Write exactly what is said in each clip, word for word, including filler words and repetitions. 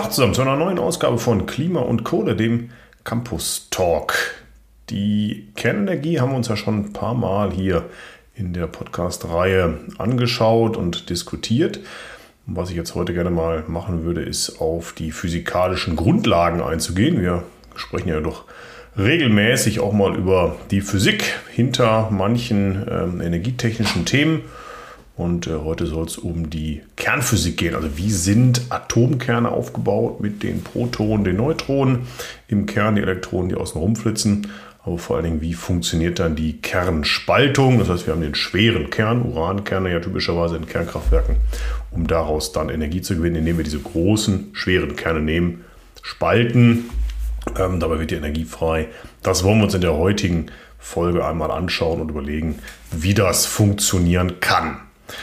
Tag zusammen zu einer neuen Ausgabe von Klima und Kohle, dem Campus Talk. Die Kernenergie haben wir uns ja schon ein paar Mal hier in der Podcast-Reihe angeschaut und diskutiert. Und was ich jetzt heute gerne mal machen würde, ist auf die physikalischen Grundlagen einzugehen. Wir sprechen ja doch regelmäßig auch mal über die Physik hinter manchen äh, energietechnischen Themen. Und äh, heute soll es um die Kernphysik gehen. Also wie sind Atomkerne aufgebaut mit den Protonen, den Neutronen im Kern, die Elektronen, die außen rumflitzen. Aber vor allen Dingen, wie funktioniert dann die Kernspaltung? Das heißt, wir haben den schweren Kern, Urankerne ja typischerweise in Kernkraftwerken, um daraus dann Energie zu gewinnen, indem wir diese großen, schweren Kerne nehmen, spalten. Ähm, dabei wird die Energie frei. Das wollen wir uns in der heutigen Folge einmal anschauen und überlegen, wie das funktionieren kann.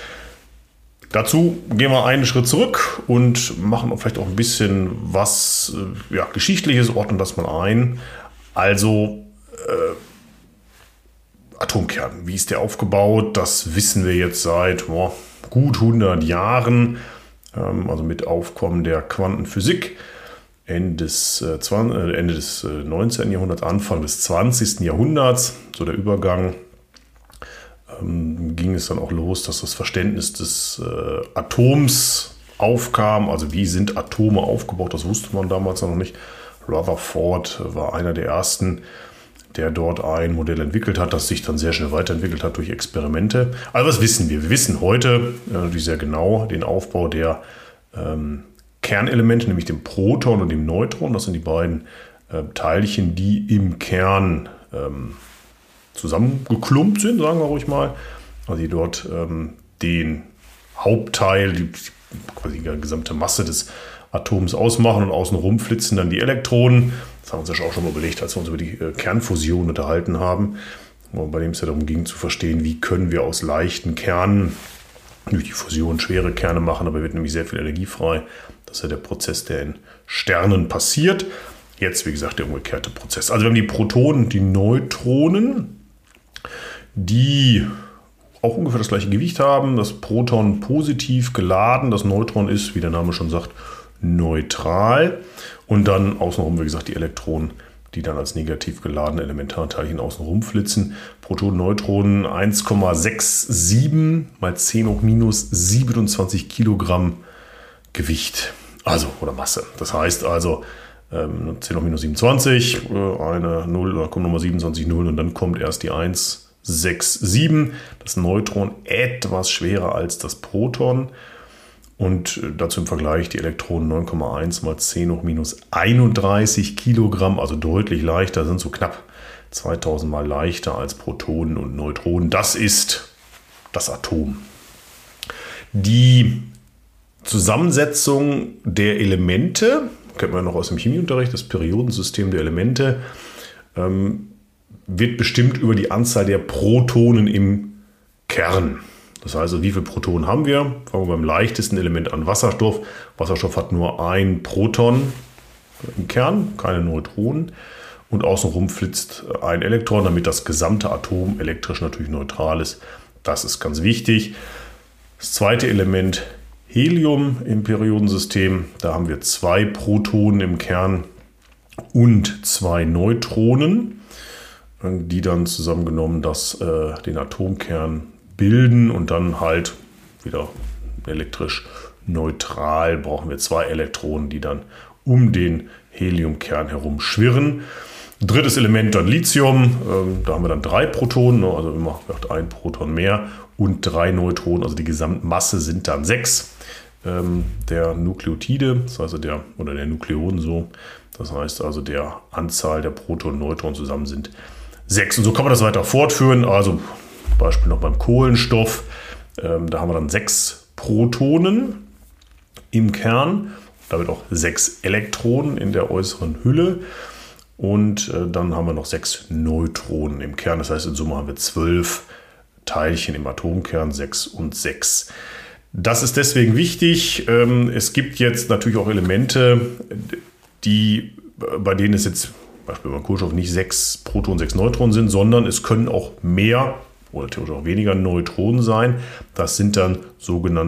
Dazu gehen wir einen Schritt zurück und machen vielleicht auch ein bisschen was ja, Geschichtliches, ordnen das mal ein. Also äh, Atomkern, wie ist der aufgebaut? Das wissen wir jetzt seit oh, gut hundert Jahren, ähm, also mit Aufkommen der Quantenphysik. Ende des, äh, zwanzig, äh, Ende des äh, neunzehnten. Jahrhunderts, Anfang des zwanzigsten. Jahrhunderts, so der Übergang, ähm, ging es dann auch los, dass das Verständnis des äh, Atoms aufkam. Also wie sind Atome aufgebaut, das wusste man damals noch nicht. Rutherford war einer der ersten, der dort ein Modell entwickelt hat, das sich dann sehr schnell weiterentwickelt hat durch Experimente. Also was wissen wir? Wir wissen heute äh, sehr genau den Aufbau der ähm, Kernelemente, nämlich dem Proton und dem Neutron. Das sind die beiden äh, Teilchen, die im Kern ähm, zusammengeklumpt sind, sagen wir ruhig mal. Also die dort ähm, den Hauptteil, die, quasi die gesamte Masse des Atoms ausmachen und außenrum flitzen dann die Elektronen. Das haben wir uns ja auch schon mal überlegt, als wir uns über die äh, Kernfusion unterhalten haben, bei dem es ja darum ging zu verstehen, wie können wir aus leichten Kernen durch die Fusion schwere Kerne machen, aber wird nämlich sehr viel Energie frei. Das ist ja der Prozess, der in Sternen passiert. Jetzt, wie gesagt, der umgekehrte Prozess. Also wir haben die Protonen, die Neutronen, die auch ungefähr das gleiche Gewicht haben. Das Proton positiv geladen, das Neutron ist, wie der Name schon sagt, neutral. Und dann außenrum, wie gesagt, die Elektronen, die dann als negativ geladene Elementarteilchen außenrum flitzen. Protonen, Neutronen eins Komma siebenundsechzig mal zehn hoch minus siebenundzwanzig Kilogramm Gewicht, also oder Masse. Das heißt also ähm, zehn hoch minus siebenundzwanzig, äh, eine null, da kommt nochmal siebenundzwanzig Nullen und dann kommt erst die eins Komma siebenundsechzig. Das Neutron etwas schwerer als das Proton. Und dazu im Vergleich die Elektronen neun Komma eins mal zehn hoch minus einunddreißig Kilogramm, also deutlich leichter, sind so knapp zweitausend Mal leichter als Protonen und Neutronen. Das ist das Atom. Die Zusammensetzung der Elemente, kennt man noch aus dem Chemieunterricht, das Periodensystem der Elemente, ähm, wird bestimmt über die Anzahl der Protonen im Kern. Das heißt, wie viele Protonen haben wir? Fangen wir beim leichtesten Element an, Wasserstoff. Wasserstoff hat nur ein Proton im Kern, keine Neutronen. Und außenrum flitzt ein Elektron, damit das gesamte Atom elektrisch natürlich neutral ist. Das ist ganz wichtig. Das zweite Element, Helium im Periodensystem. Da haben wir zwei Protonen im Kern und zwei Neutronen, die dann zusammengenommen das, äh, den Atomkern bilden und dann halt wieder elektrisch neutral brauchen wir zwei Elektronen, die dann um den Heliumkern herum schwirren. Drittes Element dann Lithium, ähm, da haben wir dann drei Protonen, also immer ein Proton mehr und drei Neutronen, also die Gesamtmasse sind dann sechs ähm, der Nukleotide, das heißt der, oder der Nukleonen so, das heißt also der Anzahl der Protonen und Neutronen zusammen sind sechs. Und so kann man das weiter fortführen, also Beispiel noch beim Kohlenstoff, ähm, da haben wir dann sechs Protonen im Kern, damit auch sechs Elektronen in der äußeren Hülle und äh, dann haben wir noch sechs Neutronen im Kern, das heißt in Summe haben wir zwölf Teilchen im Atomkern, sechs und sechs. Das ist deswegen wichtig, ähm, es gibt jetzt natürlich auch Elemente, die, bei denen es jetzt Beispiel beim Kohlenstoff nicht sechs Protonen, sechs Neutronen sind, sondern es können auch mehr oder theoretisch auch weniger Neutronen sein. Das sind dann sogenannte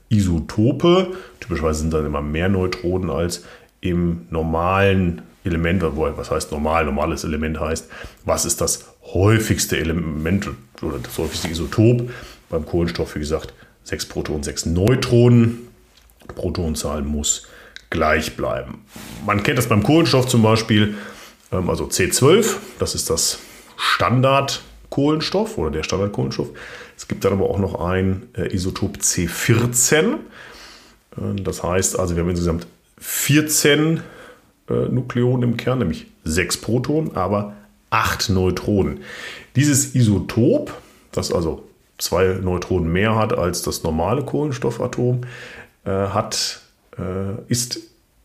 Isotope. Typischerweise sind dann immer mehr Neutronen als im normalen Element. Was heißt normal? Normales Element heißt, was ist das häufigste Element oder das häufigste Isotop? Beim Kohlenstoff, wie gesagt, sechs Protonen, sechs Neutronen. Protonenzahl muss gleich bleiben. Man kennt das beim Kohlenstoff zum Beispiel, also C zwölf, das ist das Standardkohlenstoff oder der Standardkohlenstoff. Es gibt dann aber auch noch ein Isotop C vierzehn. Das heißt also, wir haben insgesamt vierzehn Nukleonen im Kern, nämlich sechs Protonen, aber acht Neutronen. Dieses Isotop, das also zwei Neutronen mehr hat als das normale Kohlenstoffatom, hat, ist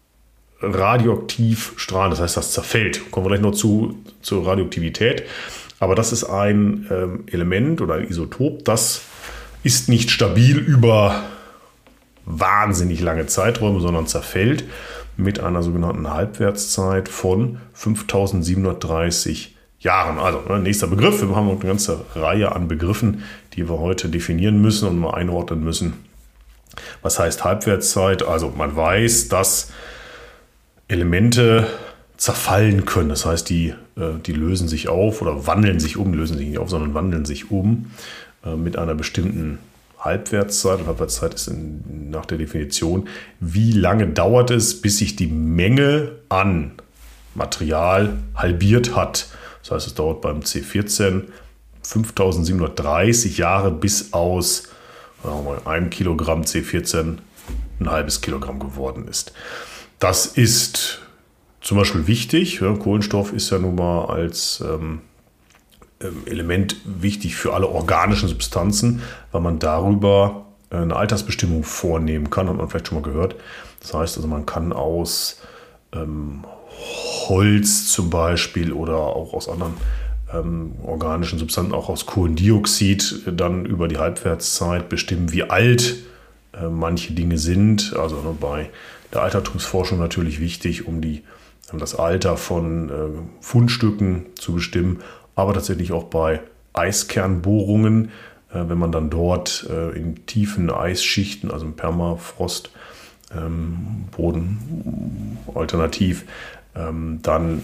radioaktiv strahlend, das heißt, das zerfällt. Kommen wir gleich noch zu, zur Radioaktivität. Aber das ist ein ähm, Element oder ein Isotop, das ist nicht stabil über wahnsinnig lange Zeiträume, sondern zerfällt mit einer sogenannten Halbwertszeit von fünftausendsiebenhundertdreißig Jahren. Also ne, nächster Begriff. Wir haben eine ganze Reihe an Begriffen, die wir heute definieren müssen und mal einordnen müssen. Was heißt Halbwertszeit? Also man weiß, dass Elemente zerfallen können. Das heißt, die, die lösen sich auf oder wandeln sich um, lösen sich nicht auf, sondern wandeln sich um mit einer bestimmten Halbwertszeit. Und Halbwertszeit ist in, nach der Definition, wie lange dauert es, bis sich die Menge an Material halbiert hat. Das heißt, es dauert beim C vierzehn fünftausendsiebenhundertdreißig Jahre, bis aus sagen wir mal, einem Kilogramm C vierzehn ein halbes Kilogramm geworden ist. Das ist zum Beispiel wichtig. Ja, Kohlenstoff ist ja nun mal als ähm, Element wichtig für alle organischen Substanzen, weil man darüber eine Altersbestimmung vornehmen kann, hat man vielleicht schon mal gehört. Das heißt also, man kann aus ähm, Holz zum Beispiel oder auch aus anderen ähm, organischen Substanzen, auch aus Kohlendioxid, dann über die Halbwertszeit bestimmen, wie alt äh, manche Dinge sind. Also ne, bei der Altertumsforschung natürlich wichtig, um die, um das Alter von äh, Fundstücken zu bestimmen, aber tatsächlich auch bei Eiskernbohrungen, äh, wenn man dann dort äh, in tiefen Eisschichten, also im Permafrost, ähm, Boden alternativ, ähm, dann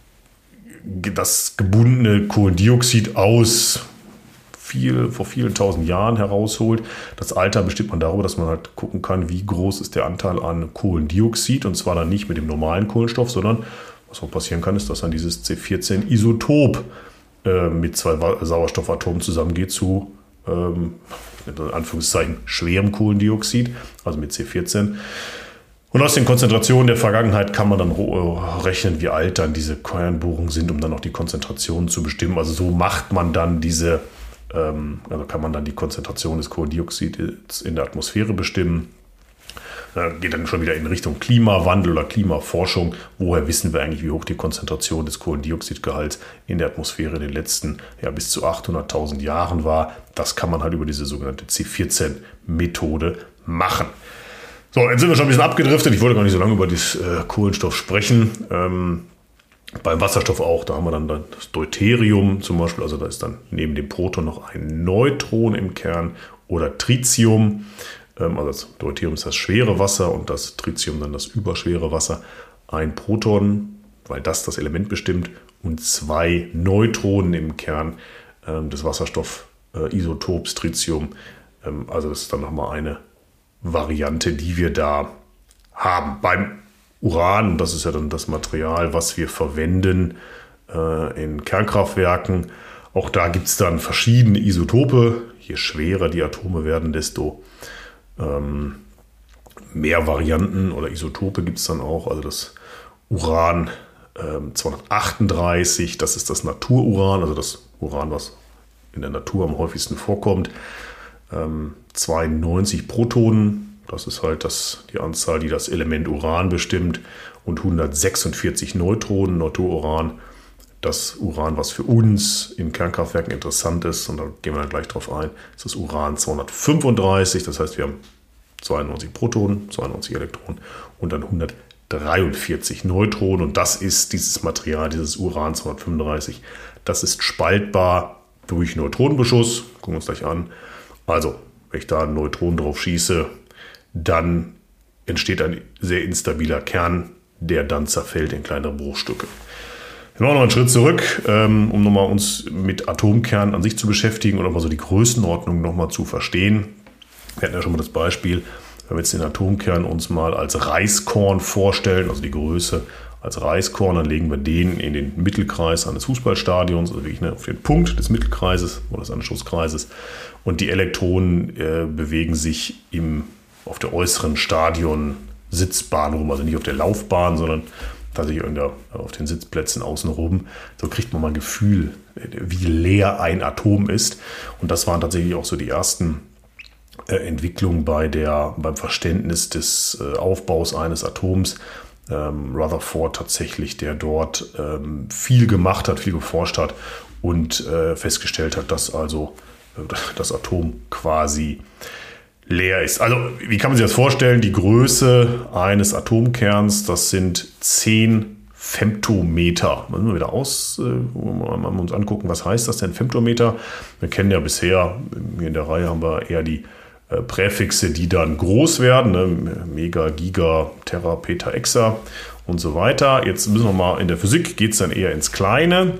das gebundene Kohlendioxid aus viel, vor vielen tausend Jahren herausholt. Das Alter bestimmt man darüber, dass man halt gucken kann, wie groß ist der Anteil an Kohlendioxid, und zwar dann nicht mit dem normalen Kohlenstoff, sondern was auch passieren kann, ist, dass dann dieses C vierzehn Isotop äh, mit zwei Sauerstoffatomen zusammengeht zu ähm, in Anführungszeichen schwerem Kohlendioxid, also mit C vierzehn. Und aus den Konzentrationen der Vergangenheit kann man dann rechnen, wie alt dann diese Kernbohrungen sind, um dann auch die Konzentrationen zu bestimmen. Also so macht man dann diese, ähm, also kann man dann die Konzentration des Kohlendioxids in der Atmosphäre bestimmen. Da geht dann schon wieder in Richtung Klimawandel oder Klimaforschung. Woher wissen wir eigentlich, wie hoch die Konzentration des Kohlendioxidgehalts in der Atmosphäre in den letzten ja, bis zu achthunderttausend Jahren war? Das kann man halt über diese sogenannte C vierzehn Methode machen. So, jetzt sind wir schon ein bisschen abgedriftet. Ich wollte gar nicht so lange über das äh, Kohlenstoff sprechen. Ähm, beim Wasserstoff auch, da haben wir dann das Deuterium zum Beispiel. Also da ist dann neben dem Proton noch ein Neutron im Kern oder Tritium. Ähm, also das Deuterium ist das schwere Wasser und das Tritium dann das überschwere Wasser. Ein Proton, weil das das Element bestimmt, und zwei Neutronen im Kern ähm, des Wasserstoff-Isotops äh, Tritium. Ähm, also das ist dann nochmal eine Variante, die wir da haben. Beim Uran, das ist ja dann das Material, was wir verwenden äh, in Kernkraftwerken, auch da gibt es dann verschiedene Isotope. Je schwerer die Atome werden, desto ähm, mehr Varianten oder Isotope gibt es dann auch. Also das Uran ähm, zweihundertachtunddreißig, das ist das Natururan, also das Uran, was in der Natur am häufigsten vorkommt. zweiundneunzig Protonen, das ist halt das, die Anzahl, die das Element Uran bestimmt, und hundertsechsundvierzig Neutronen, Natururan, das Uran, was für uns in Kernkraftwerken interessant ist, und da gehen wir dann gleich drauf ein, ist das Uran zweihundertfünfunddreißig, das heißt, wir haben zweiundneunzig Protonen, zweiundneunzig Elektronen und dann hundertdreiundvierzig Neutronen, und das ist dieses Material, dieses Uran zweihundertfünfunddreißig, das ist spaltbar durch Neutronenbeschuss, gucken wir uns gleich an. Also, wenn ich da einen Neutron drauf schieße, dann entsteht ein sehr instabiler Kern, der dann zerfällt in kleinere Bruchstücke. Wir machen noch einen Schritt zurück, um nochmal uns mit Atomkernen an sich zu beschäftigen und auch mal so die Größenordnung nochmal zu verstehen. Wir hatten ja schon mal das Beispiel, wenn wir jetzt den Atomkern uns mal als Reiskorn vorstellen, also die Größe als Reiskorn, dann legen wir den in den Mittelkreis eines Fußballstadions, also wirklich auf den Punkt des Mittelkreises oder des Anschlusskreises. Und die Elektronen äh, bewegen sich im, auf der äußeren Stadion-Sitzbahn rum, also nicht auf der Laufbahn, sondern tatsächlich in der, auf den Sitzplätzen außenrum. So kriegt man mal ein Gefühl, wie leer ein Atom ist. Und das waren tatsächlich auch so die ersten äh, Entwicklungen bei der, beim Verständnis des äh, Aufbaus eines Atoms. Ähm, Rutherford tatsächlich, der dort ähm, viel gemacht hat, viel geforscht hat und äh, festgestellt hat, dass also äh, das Atom quasi leer ist. Also wie kann man sich das vorstellen? Die Größe eines Atomkerns, das sind zehn Femtometer. Müssen wir wieder aus, äh, mal uns angucken, was heißt das denn, Femtometer? Wir kennen ja bisher, hier in der Reihe haben wir eher die äh, Präfixe, die dann groß werden, ne? Mega, Giga, Terra, Peta, Exa und so weiter. Jetzt müssen wir mal, in der Physik geht es dann eher ins Kleine.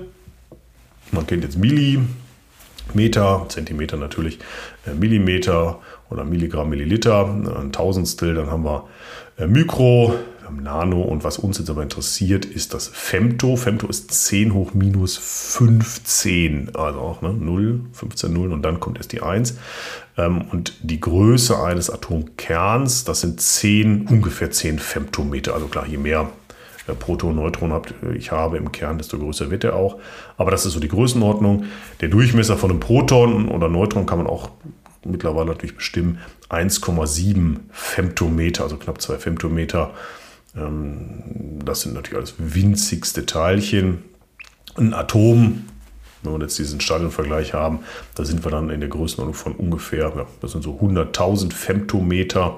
Man kennt jetzt Millimeter, Zentimeter natürlich, äh, Millimeter oder Milligramm, Milliliter, ein Tausendstel. Dann haben wir äh, Mikro, wir haben Nano, und was uns jetzt aber interessiert, ist das Femto. Femto ist zehn hoch minus fünfzehn, also auch ne, null, fünfzehn Nullen, und dann kommt erst die eins. Ähm, und die Größe eines Atomkerns, das sind zehn, ungefähr zehn Femtometer. Also klar, je mehr äh, Proton, Neutron habt, ich habe im Kern, desto größer wird er auch. Aber das ist so die Größenordnung. Der Durchmesser von einem Proton oder Neutron kann man auch mittlerweile natürlich bestimmen, eins Komma sieben Femtometer, also knapp zwei Femtometer. Das sind natürlich alles winzigste Teilchen. Ein Atom, wenn wir jetzt diesen Stadionvergleich haben, da sind wir dann in der Größenordnung von ungefähr, ja, das sind so hunderttausend Femtometer.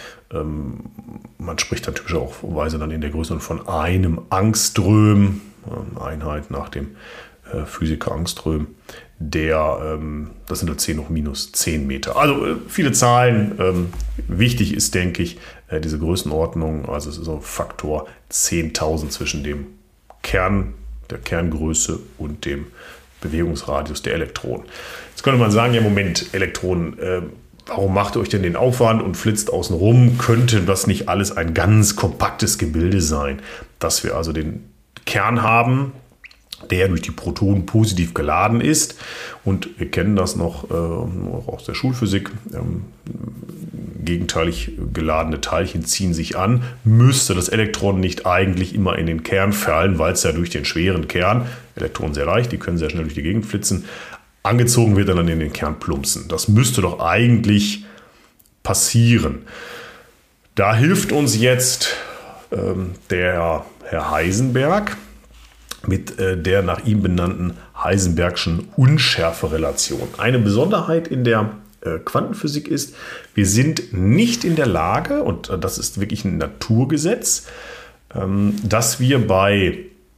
Man spricht dann typischerweise dann in der Größenordnung von einem Angström, Einheit nach dem Physiker Angström. Der, ähm, das sind halt zehn hoch minus zehn Meter. Also äh, viele Zahlen. Ähm, wichtig ist, denke ich, äh, diese Größenordnung. Also es ist so ein Faktor zehntausend zwischen dem Kern, der Kerngröße und dem Bewegungsradius der Elektronen. Jetzt könnte man sagen, ja Moment, Elektronen, äh, warum macht ihr euch denn den Aufwand und flitzt außen rum? Könnte das nicht alles ein ganz kompaktes Gebilde sein, dass wir also den Kern haben, der durch die Protonen positiv geladen ist. Und wir kennen das noch äh, aus der Schulphysik. Ähm, gegenteilig geladene Teilchen ziehen sich an. Müsste das Elektron nicht eigentlich immer in den Kern fallen, weil es ja durch den schweren Kern, Elektronen sehr leicht, die können sehr schnell durch die Gegend flitzen, angezogen wird und dann in den Kern plumpsen. Das müsste doch eigentlich passieren. Da hilft uns jetzt ähm, der Herr Heisenberg mit äh, der nach ihm benannten Heisenbergschen Unschärferelation. Eine Besonderheit in der äh, Quantenphysik ist, wir sind nicht in der Lage, und äh, das ist wirklich ein Naturgesetz, ähm, dass wir bei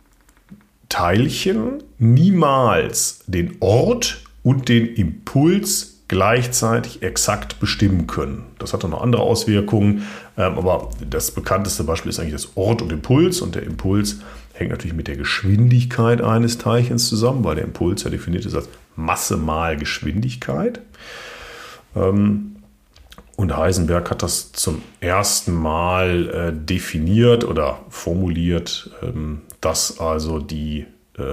Teilchen niemals den Ort und den Impuls gleichzeitig exakt bestimmen können. Das hat auch noch andere Auswirkungen, ähm, aber das bekannteste Beispiel ist eigentlich das Ort und Impuls, und der Impuls hängt natürlich mit der Geschwindigkeit eines Teilchens zusammen, weil der Impuls ja definiert ist als Masse mal Geschwindigkeit. Und Heisenberg hat das zum ersten Mal definiert oder formuliert, dass also die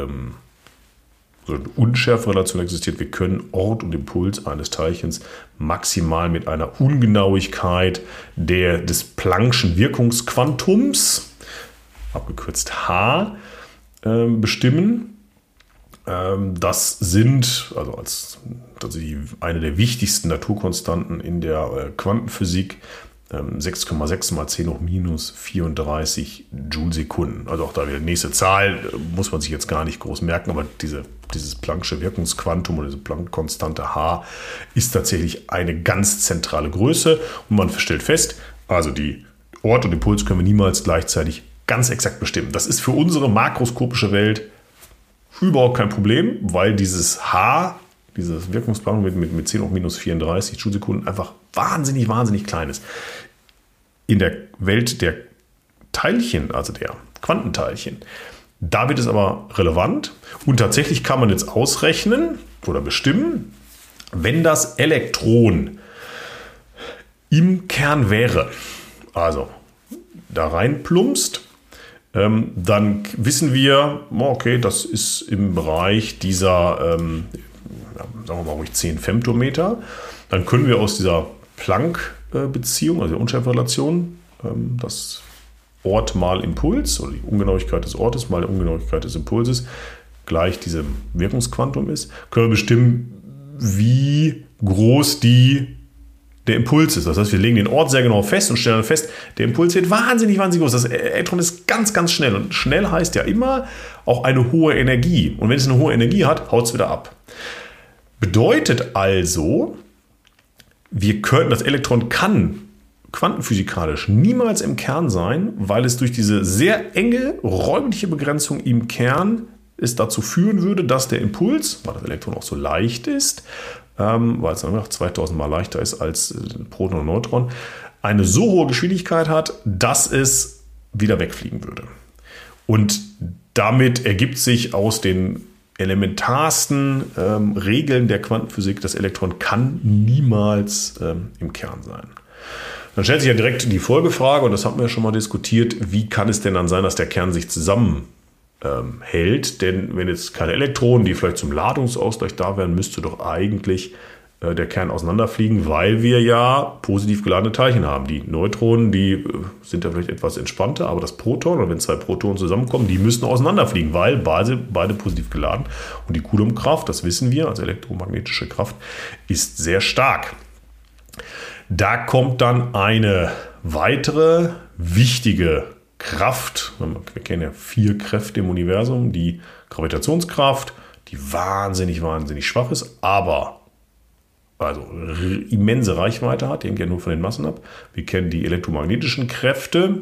so eine Unschärferelation existiert. Wir können Ort und Impuls eines Teilchens maximal mit einer Ungenauigkeit der, des Planck'schen Wirkungsquantums, abgekürzt H, äh, bestimmen. Ähm, das sind, also als tatsächlich eine der wichtigsten Naturkonstanten in der äh, Quantenphysik, ähm, sechs Komma sechs mal zehn hoch minus vierunddreißig Joule-Sekunden. Also auch da wieder nächste Zahl, äh, muss man sich jetzt gar nicht groß merken, aber diese, dieses Planck'sche Wirkungsquantum oder diese Planck-Konstante H ist tatsächlich eine ganz zentrale Größe, und man stellt fest, also die Ort und Impuls können wir niemals gleichzeitig ganz exakt bestimmen. Das ist für unsere makroskopische Welt überhaupt kein Problem, weil dieses H, dieses Wirkungsplanung mit, mit, mit zehn hoch minus vierunddreißig Joule-Sekunden einfach wahnsinnig, wahnsinnig klein ist. in der Welt der Teilchen, also der Quantenteilchen, da wird es aber relevant und tatsächlich kann man jetzt ausrechnen oder bestimmen, wenn das Elektron im Kern wäre, also da reinplumpst, ähm, dann wissen wir, okay, das ist im Bereich dieser, ähm, sagen wir mal ruhig zehn Femtometer. Dann können wir aus dieser Planck-Beziehung, also der Unschärferelation, ähm, das Ort mal Impuls oder die Ungenauigkeit des Ortes mal die Ungenauigkeit des Impulses gleich diesem Wirkungsquantum ist, können wir bestimmen, wie groß die, der Impuls ist. Das heißt, wir legen den Ort sehr genau fest und stellen fest, der Impuls wird wahnsinnig, wahnsinnig groß. Das Elektron ist ganz, ganz schnell. Und schnell heißt ja immer auch eine hohe Energie. Und wenn es eine hohe Energie hat, haut es wieder ab. Bedeutet also, wir könnten, das Elektron kann quantenphysikalisch niemals im Kern sein, weil es durch diese sehr enge räumliche Begrenzung im Kern es dazu führen würde, dass der Impuls, weil das Elektron auch so leicht ist, ähm, weil es dann noch zweitausend Mal leichter ist als äh, Proton und Neutron, eine so hohe Geschwindigkeit hat, dass es wieder wegfliegen würde. Und damit ergibt sich aus den elementarsten ähm, Regeln der Quantenphysik, das Elektron kann niemals ähm, im Kern sein. Dann stellt sich ja direkt die Folgefrage, und das hatten wir ja schon mal diskutiert, wie kann es denn dann sein, dass der Kern sich zusammenhält? Ähm, denn wenn jetzt keine Elektronen, die vielleicht zum Ladungsausgleich da wären, müsste doch eigentlich äh, der Kern auseinanderfliegen, weil wir ja positiv geladene Teilchen haben. Die Neutronen, die äh, sind ja vielleicht etwas entspannter, aber das Proton, oder wenn zwei Protonen zusammenkommen, die müssen auseinanderfliegen, weil beide, beide positiv geladen. Und die Coulombkraft, das wissen wir, also elektromagnetische Kraft, ist sehr stark. Da kommt dann eine weitere wichtige Kraft. Wir kennen ja vier Kräfte im Universum. Die Gravitationskraft, die wahnsinnig, wahnsinnig schwach ist, aber also immense Reichweite hat. Die hängt ja nur von den Massen ab. Wir kennen die elektromagnetischen Kräfte.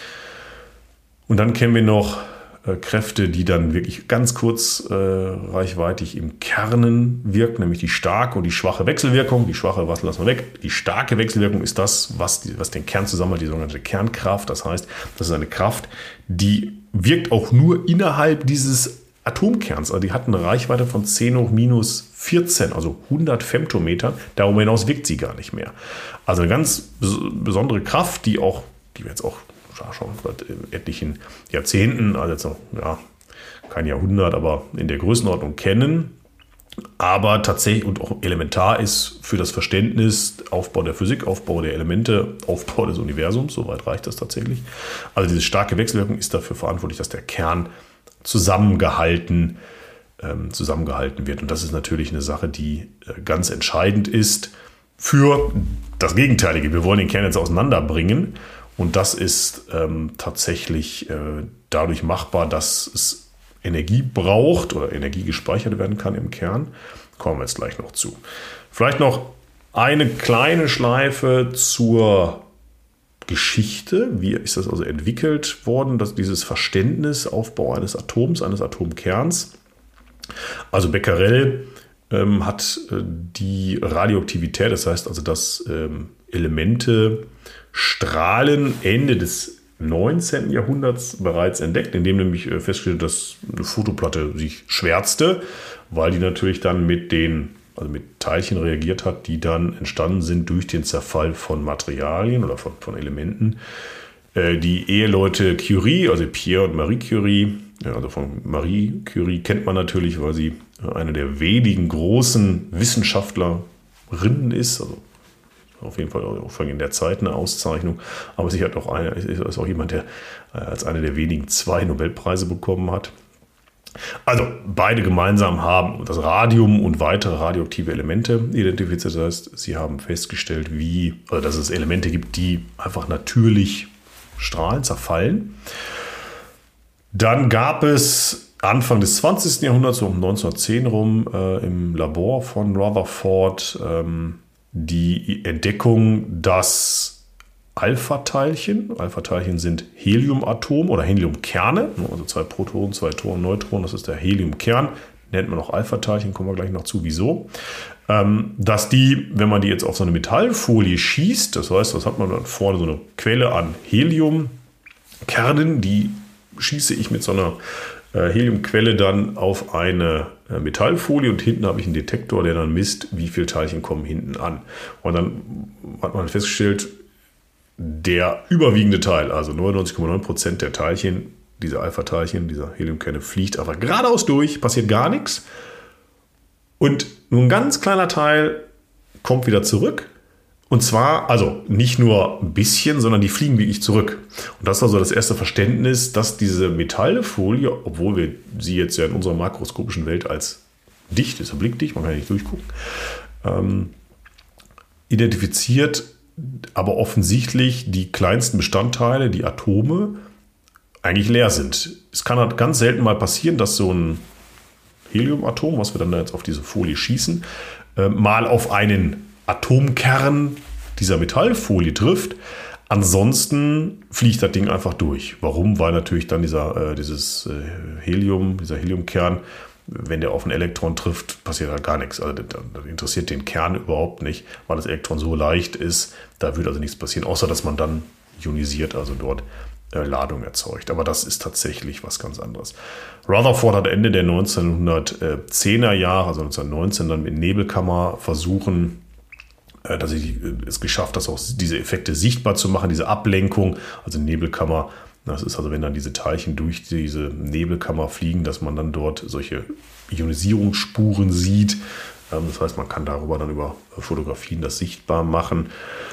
Und dann kennen wir noch äh, Kräfte, die dann wirklich ganz kurz äh, reichweitig im Kernen wirken, nämlich die starke und die schwache Wechselwirkung. Die schwache, was lassen wir weg? Die starke Wechselwirkung ist das, was, die, was den Kern zusammenhält, die sogenannte Kernkraft. Das heißt, das ist eine Kraft, die wirkt auch nur innerhalb dieses Atomkerns. Also die hat eine Reichweite von zehn hoch minus vierzehn, also hundert Femtometer. Darüber hinaus wirkt sie gar nicht mehr. Also eine ganz besondere Kraft, die auch, die wir jetzt auch schon seit etlichen Jahrzehnten, also jetzt noch, ja, kein Jahrhundert, aber in der Größenordnung kennen, aber tatsächlich und auch elementar ist für das Verständnis, Aufbau der Physik, Aufbau der Elemente, Aufbau des Universums, soweit reicht das tatsächlich. Also diese starke Wechselwirkung ist dafür verantwortlich, dass der Kern zusammengehalten, ähm, zusammengehalten wird. Und das ist natürlich eine Sache, die äh, ganz entscheidend ist für das Gegenteilige. Wir wollen den Kern jetzt auseinanderbringen. Und das ist ähm, tatsächlich äh, dadurch machbar, dass es Energie braucht oder Energie gespeichert werden kann im Kern. Kommen wir jetzt gleich noch zu. Vielleicht noch eine kleine Schleife zur Geschichte. Wie ist das also entwickelt worden, dass dieses Verständnis, Aufbau eines Atoms, eines Atomkerns. Also Becquerel ähm, hat äh, die Radioaktivität, das heißt also, dass ähm, Elemente Strahlen Ende des neunzehnten Jahrhunderts bereits entdeckt, indem nämlich festgestellt, dass eine Fotoplatte sich schwärzte, weil die natürlich dann mit den, also mit Teilchen reagiert hat, die dann entstanden sind durch den Zerfall von Materialien oder von, von Elementen. Die Eheleute Curie, also Pierre und Marie Curie, also von Marie Curie kennt man natürlich, weil sie eine der wenigen großen Wissenschaftlerinnen ist, also auf jeden Fall auch in der Zeit eine Auszeichnung. Aber sie hat auch eine, ist auch jemand, der als einer der wenigen zwei Nobelpreise bekommen hat. Also beide gemeinsam haben das Radium und weitere radioaktive Elemente identifiziert. Das heißt, sie haben festgestellt, wie, also dass es Elemente gibt, die einfach natürlich strahlen, zerfallen. Dann gab es Anfang des zwanzigsten Jahrhunderts, so um neunzehnhundertzehn rum, äh, im Labor von Rutherford, ähm, die Entdeckung, dass Alpha-Teilchen, Alpha-Teilchen sind Heliumatome oder Heliumkerne, also zwei Protonen, zwei Neutronen, das ist der Heliumkern, nennt man auch Alpha-Teilchen, kommen wir gleich noch zu, wieso. Ähm, dass die, wenn man die jetzt auf so eine Metallfolie schießt, das heißt, was hat man dann vorne, so eine Quelle an Heliumkernen, die schieße ich mit so einer äh, Heliumquelle dann auf eine äh, Metallfolie und hinten habe ich einen Detektor, der dann misst, wie viele Teilchen kommen hinten an. Und dann hat man festgestellt, der überwiegende Teil, also neunundneunzig Komma neun Prozent der Teilchen, diese Alpha-Teilchen, dieser Heliumkerne, fliegt einfach geradeaus durch, passiert gar nichts. Und nur ein ganz kleiner Teil kommt wieder zurück. Und zwar, also nicht nur ein bisschen, sondern die fliegen wirklich zurück. Und das war so das erste Verständnis, dass diese Metallfolie, obwohl wir sie jetzt ja in unserer makroskopischen Welt als dicht, ist ja blickdicht, man kann ja nicht durchgucken, ähm, identifiziert, aber offensichtlich die kleinsten Bestandteile, die Atome, eigentlich leer sind. Es kann halt ganz selten mal passieren, dass so ein Heliumatom, was wir dann da jetzt auf diese Folie schießen, äh, mal auf einen Atomkern dieser Metallfolie trifft. Ansonsten fliegt das Ding einfach durch. Warum? Weil natürlich dann dieser, äh, dieses äh, Helium, dieser Heliumkern, wenn der auf ein Elektron trifft, passiert halt gar nichts. Also das, das interessiert den Kern überhaupt nicht, weil das Elektron so leicht ist. Da würde also nichts passieren, außer dass man dann ionisiert, also dort Ladung erzeugt. Aber das ist tatsächlich was ganz anderes. Rutherford hat Ende der neunzehnhundertzehner Jahre, also neunzehnhundertneunzehn, dann mit Nebelkammerversuchen, dass sie es geschafft hat, auch diese Effekte sichtbar zu machen, diese Ablenkung, also Nebelkammer. Das ist also, wenn dann diese Teilchen durch diese Nebelkammer fliegen, dass man dann dort solche Ionisierungsspuren sieht. Das heißt, man kann darüber dann über Fotografien das sichtbar machen.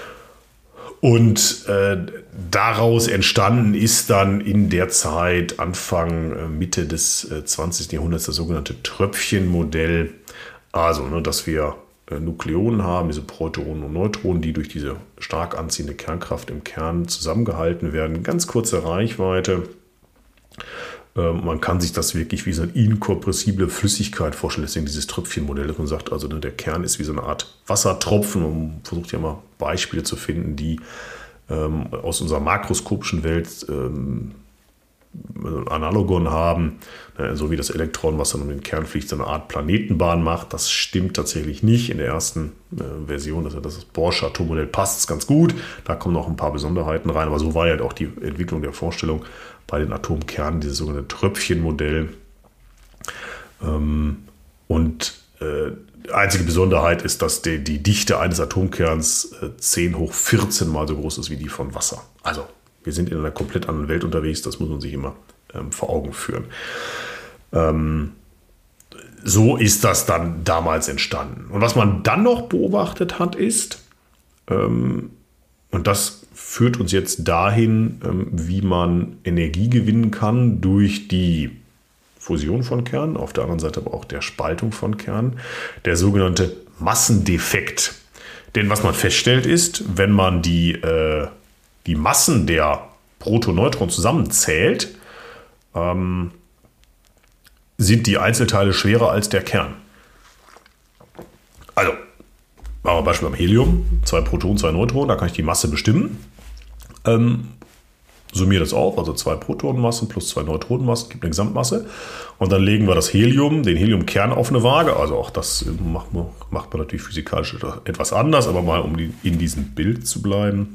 Und äh, daraus entstanden ist dann in der Zeit, Anfang, äh, Mitte des äh, zwanzigsten Jahrhunderts, das sogenannte Tröpfchenmodell. Also, ne, dass wir äh, Nukleonen haben, diese Protonen und Neutronen, die durch diese stark anziehende Kernkraft im Kern zusammengehalten werden. Ganz kurze Reichweite. Äh, man kann sich das wirklich wie so eine inkompressible Flüssigkeit vorstellen. Deswegen dieses Tröpfchenmodell, dass man sagt, also ne, der Kern ist wie so eine Art Wassertropfen. Man versucht ja mal Beispiele zu finden, die ähm, aus unserer makroskopischen Welt ähm, Analogon haben, ne, so wie das Elektron, was dann um den Kern fliegt, so eine Art Planetenbahn macht. Das stimmt tatsächlich nicht. In der ersten äh, Version, das, das Bohrsche Atommodell, passt es ganz gut. Da kommen noch ein paar Besonderheiten rein, aber so war halt auch die Entwicklung der Vorstellung bei den Atomkernen, dieses sogenannte Tröpfchenmodell. Ähm, und äh, die einzige Besonderheit ist, dass die, die Dichte eines Atomkerns äh, zehn hoch vierzehn mal so groß ist wie die von Wasser. Also wir sind in einer komplett anderen Welt unterwegs, das muss man sich immer ähm, vor Augen führen. Ähm, so ist das dann damals entstanden. Und was man dann noch beobachtet hat, ist, ähm, und das führt uns jetzt dahin, ähm, wie man Energie gewinnen kann durch die Fusion von Kernen, auf der anderen Seite aber auch der Spaltung von Kernen, der sogenannte Massendefekt. Denn was man feststellt ist, wenn man die, äh, die Massen der Proton-Neutron zusammenzählt, ähm, sind die Einzelteile schwerer als der Kern. Also, machen wir ein Beispiel beim Helium, zwei Protonen, zwei Neutronen, da kann ich die Masse bestimmen. Ähm, summiere das auf, also zwei Protonenmassen plus zwei Neutronenmassen gibt eine Gesamtmasse. Und dann legen wir das Helium, den Heliumkern auf eine Waage. Also auch das macht man, macht man natürlich physikalisch etwas anders, aber mal um die, in diesem Bild zu bleiben.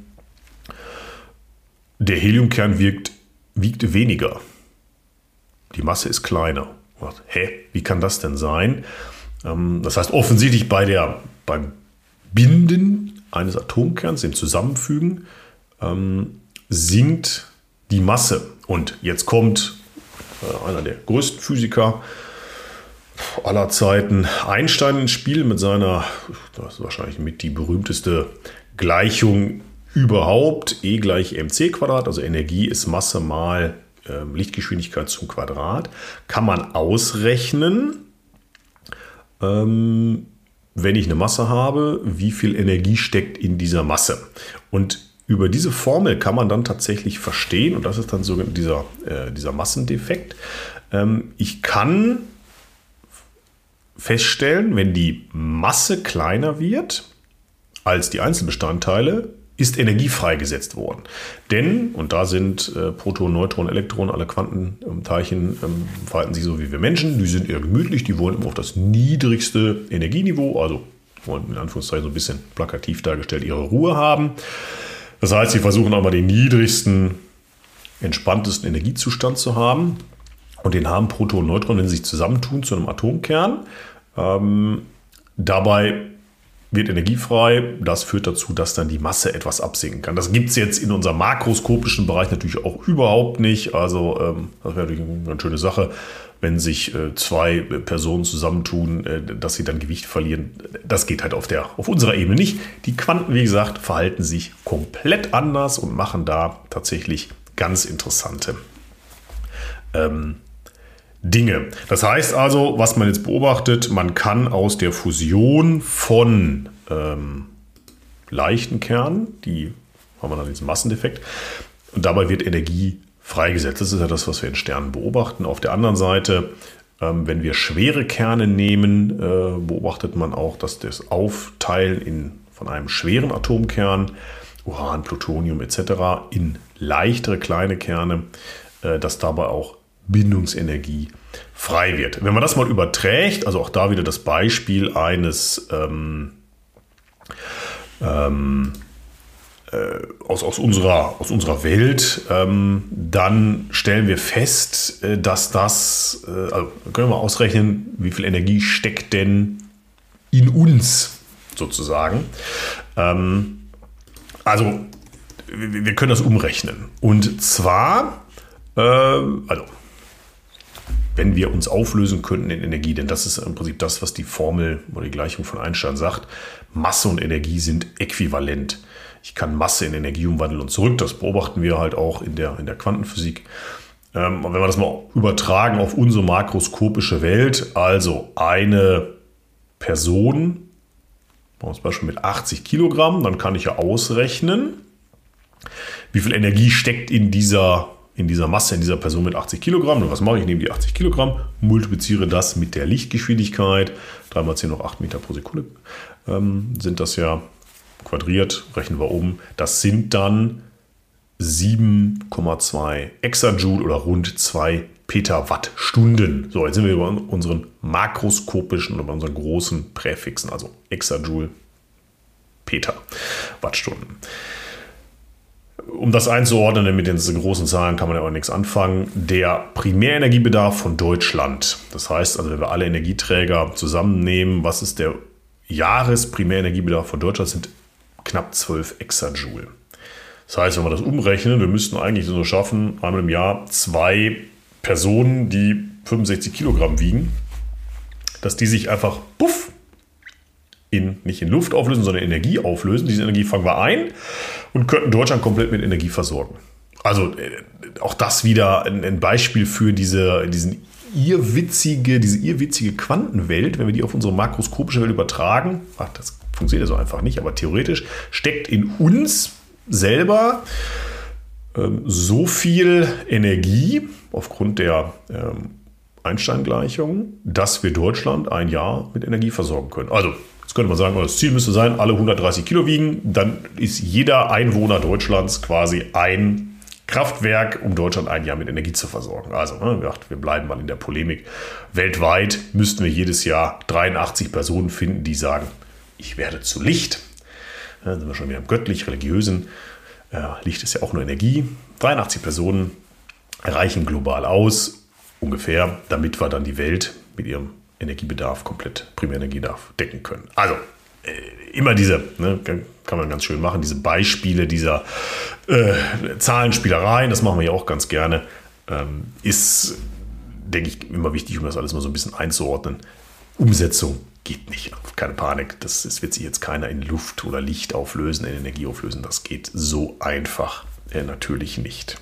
Der Heliumkern wiegt, wiegt weniger. Die Masse ist kleiner. Hä, wie kann das denn sein? Ähm, das heißt offensichtlich bei der, beim Binden eines Atomkerns, dem Zusammenfügen, ähm, sinkt die Masse. Und jetzt kommt äh, einer der größten Physiker aller Zeiten, Einstein, ins Spiel mit seiner, das ist wahrscheinlich mit die berühmteste Gleichung überhaupt, E gleich mc Quadrat, also Energie ist Masse mal äh, Lichtgeschwindigkeit zum Quadrat, kann man ausrechnen, ähm, wenn ich eine Masse habe, wie viel Energie steckt in dieser Masse. Und über diese Formel kann man dann tatsächlich verstehen, und das ist dann so dieser, äh, dieser Massendefekt, ähm, ich kann feststellen, wenn die Masse kleiner wird als die Einzelbestandteile, ist Energie freigesetzt worden. Denn, und da sind äh, Protonen, Neutronen, Elektronen, alle Quantenteilchen ähm, verhalten sich so wie wir Menschen, die sind eher gemütlich, die wollen immer auf das niedrigste Energieniveau, also wollen in Anführungszeichen so ein bisschen plakativ dargestellt, ihre Ruhe haben. Das heißt, sie versuchen auch mal den niedrigsten, entspanntesten Energiezustand zu haben. Und den haben Protonen und Neutronen, wenn sie sich zusammentun zu einem Atomkern. Ähm, dabei wird Energie frei. Das führt dazu, dass dann die Masse etwas absinken kann. Das gibt es jetzt in unserem makroskopischen Bereich natürlich auch überhaupt nicht. Also ähm, das wäre natürlich eine ganz schöne Sache, wenn sich äh, zwei Personen zusammentun, äh, dass sie dann Gewicht verlieren. Das geht halt auf, der, auf unserer Ebene nicht. Die Quanten, wie gesagt, verhalten sich komplett anders und machen da tatsächlich ganz interessante ähm, Dinge. Das heißt also, was man jetzt beobachtet, man kann aus der Fusion von ähm, leichten Kernen, die haben wir dann diesen Massendefekt, und dabei wird Energie freigesetzt. Das ist ja das, was wir in Sternen beobachten. Auf der anderen Seite, ähm, wenn wir schwere Kerne nehmen, äh, beobachtet man auch, dass das Aufteilen in, von einem schweren Atomkern, Uran, Plutonium et cetera, in leichtere kleine Kerne, äh, dass dabei auch Bindungsenergie frei wird. Wenn man das mal überträgt, also auch da wieder das Beispiel eines ähm, ähm, äh, aus, aus, unserer, aus unserer Welt, ähm, dann stellen wir fest, äh, dass das, äh, also können wir mal ausrechnen, wie viel Energie steckt denn in uns sozusagen. Ähm, also wir, wir können das umrechnen. Und zwar, äh, also wenn wir uns auflösen könnten in Energie, denn das ist im Prinzip das, was die Formel oder die Gleichung von Einstein sagt, Masse und Energie sind äquivalent. Ich kann Masse in Energie umwandeln und zurück, das beobachten wir halt auch in der, in der Quantenphysik. Ähm, und wenn wir das mal übertragen auf unsere makroskopische Welt, also eine Person, zum Beispiel mit achtzig Kilogramm, dann kann ich ja ausrechnen, wie viel Energie steckt in dieser in dieser Masse, in dieser Person mit achtzig Kilogramm. Und was mache ich? Ich nehme die achtzig Kilogramm, multipliziere das mit der Lichtgeschwindigkeit. drei mal zehn hoch acht Meter pro Sekunde ähm, sind das ja quadriert, rechnen wir um. Das sind dann sieben Komma zwei Exajoule oder rund zwei Petawattstunden. So, jetzt sind wir bei unseren makroskopischen oder bei unseren großen Präfixen, also Exajoule, Petawattstunden. Um das einzuordnen, mit den großen Zahlen kann man ja auch nichts anfangen. Der Primärenergiebedarf von Deutschland, das heißt, also wenn wir alle Energieträger zusammennehmen, was ist der Jahresprimärenergiebedarf von Deutschland, sind knapp zwölf Exajoule. Das heißt, wenn wir das umrechnen, wir müssten eigentlich so schaffen, einmal im Jahr zwei Personen, die fünfundsechzig Kilogramm wiegen, dass die sich einfach, puff, in, nicht in Luft auflösen, sondern in Energie auflösen. Diese Energie fangen wir ein und könnten Deutschland komplett mit Energie versorgen. Also äh, auch das wieder ein, ein Beispiel für diese, diesen irrwitzige, diese irrwitzige Quantenwelt, wenn wir die auf unsere makroskopische Welt übertragen. Ach, das funktioniert so einfach nicht, aber theoretisch steckt in uns selber ähm, so viel Energie aufgrund der ähm, Einstein-Gleichung, dass wir Deutschland ein Jahr mit Energie versorgen können. Also jetzt könnte man sagen, das Ziel müsste sein, alle hundertdreißig Kilo wiegen, dann ist jeder Einwohner Deutschlands quasi ein Kraftwerk, um Deutschland ein Jahr mit Energie zu versorgen. Also wir bleiben mal in der Polemik. Weltweit müssten wir jedes Jahr dreiundachtzig Personen finden, die sagen, ich werde zu Licht. Dann sind wir schon wieder im göttlich-religiösen. Licht ist ja auch nur Energie. dreiundachtzig Personen reichen global aus, ungefähr, damit wir dann die Welt mit ihrem Energiebedarf, komplett Primärenergiebedarf decken können. Also äh, immer diese, ne, kann man ganz schön machen, diese Beispiele dieser äh, Zahlenspielereien, das machen wir ja auch ganz gerne, ähm, ist, denke ich, immer wichtig, um das alles mal so ein bisschen einzuordnen. Umsetzung geht nicht, keine Panik, das, das wird sich jetzt keiner in Luft oder Licht auflösen, in Energie auflösen, das geht so einfach äh, natürlich nicht.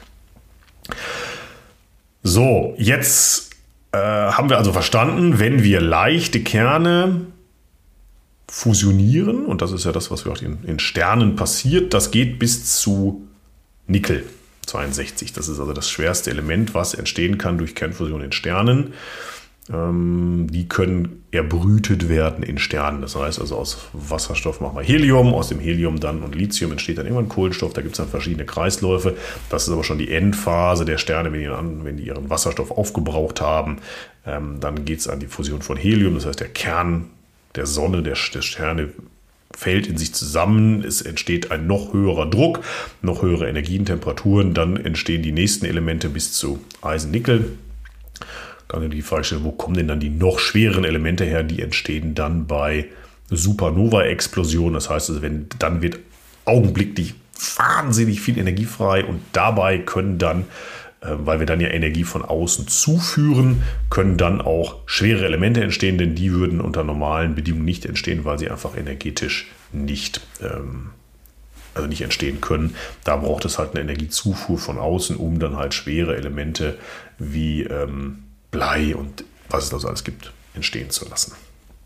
So, jetzt äh, haben wir also verstanden, wenn wir leichte Kerne fusionieren, und das ist ja das, was wir auch in, in Sternen passiert, das geht bis zu Nickel zweiundsechzig. Das ist also das schwerste Element, was entstehen kann durch Kernfusion in Sternen. Ähm, die können erbrütet werden in Sternen. Das heißt also, aus Wasserstoff machen wir Helium, aus dem Helium dann und Lithium entsteht dann irgendwann Kohlenstoff. Da gibt es dann verschiedene Kreisläufe. Das ist aber schon die Endphase der Sterne, wenn die, an, wenn die ihren Wasserstoff aufgebraucht haben. Ähm, dann geht es an die Fusion von Helium. Das heißt, der Kern der Sonne, der, der Sterne fällt in sich zusammen, es entsteht ein noch höherer Druck, noch höhere Energien, Temperaturen, dann entstehen die nächsten Elemente bis zu Eisen, Nickel. Kann ich die Frage stellen, wo kommen denn dann die noch schwereren Elemente her? Die entstehen dann bei Supernova-Explosionen. Das heißt, also wenn, dann wird augenblicklich wahnsinnig viel Energie frei und dabei können dann, weil wir dann ja Energie von außen zuführen, können dann auch schwere Elemente entstehen, denn die würden unter normalen Bedingungen nicht entstehen, weil sie einfach energetisch nicht, ähm, also nicht entstehen können. Da braucht es halt eine Energiezufuhr von außen, um dann halt schwere Elemente wie ähm, Blei und was es da so alles gibt, entstehen zu lassen.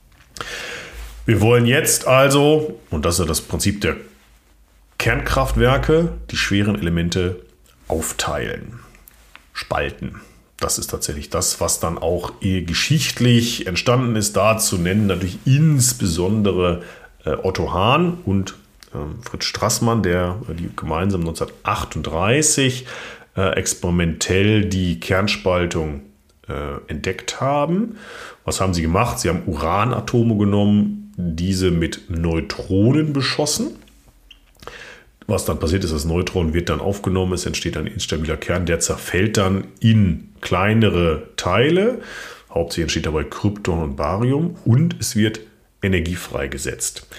Wir wollen jetzt also, und das ist ja das Prinzip der Kernkraftwerke, die schweren Elemente aufteilen. Spalten. Das ist tatsächlich das, was dann auch geschichtlich entstanden ist. Da zu nennen natürlich insbesondere äh, Otto Hahn und äh, Fritz Straßmann, der äh, die gemeinsam neunzehnhundertachtunddreißig äh, experimentell die Kernspaltung äh, entdeckt haben. Was haben sie gemacht? Sie haben Uranatome genommen, diese mit Neutronen beschossen. Was dann passiert ist, das Neutron wird dann aufgenommen, es entsteht ein instabiler Kern, der zerfällt dann in kleinere Teile. Hauptsächlich entsteht dabei Krypton und Barium und es wird Energie freigesetzt.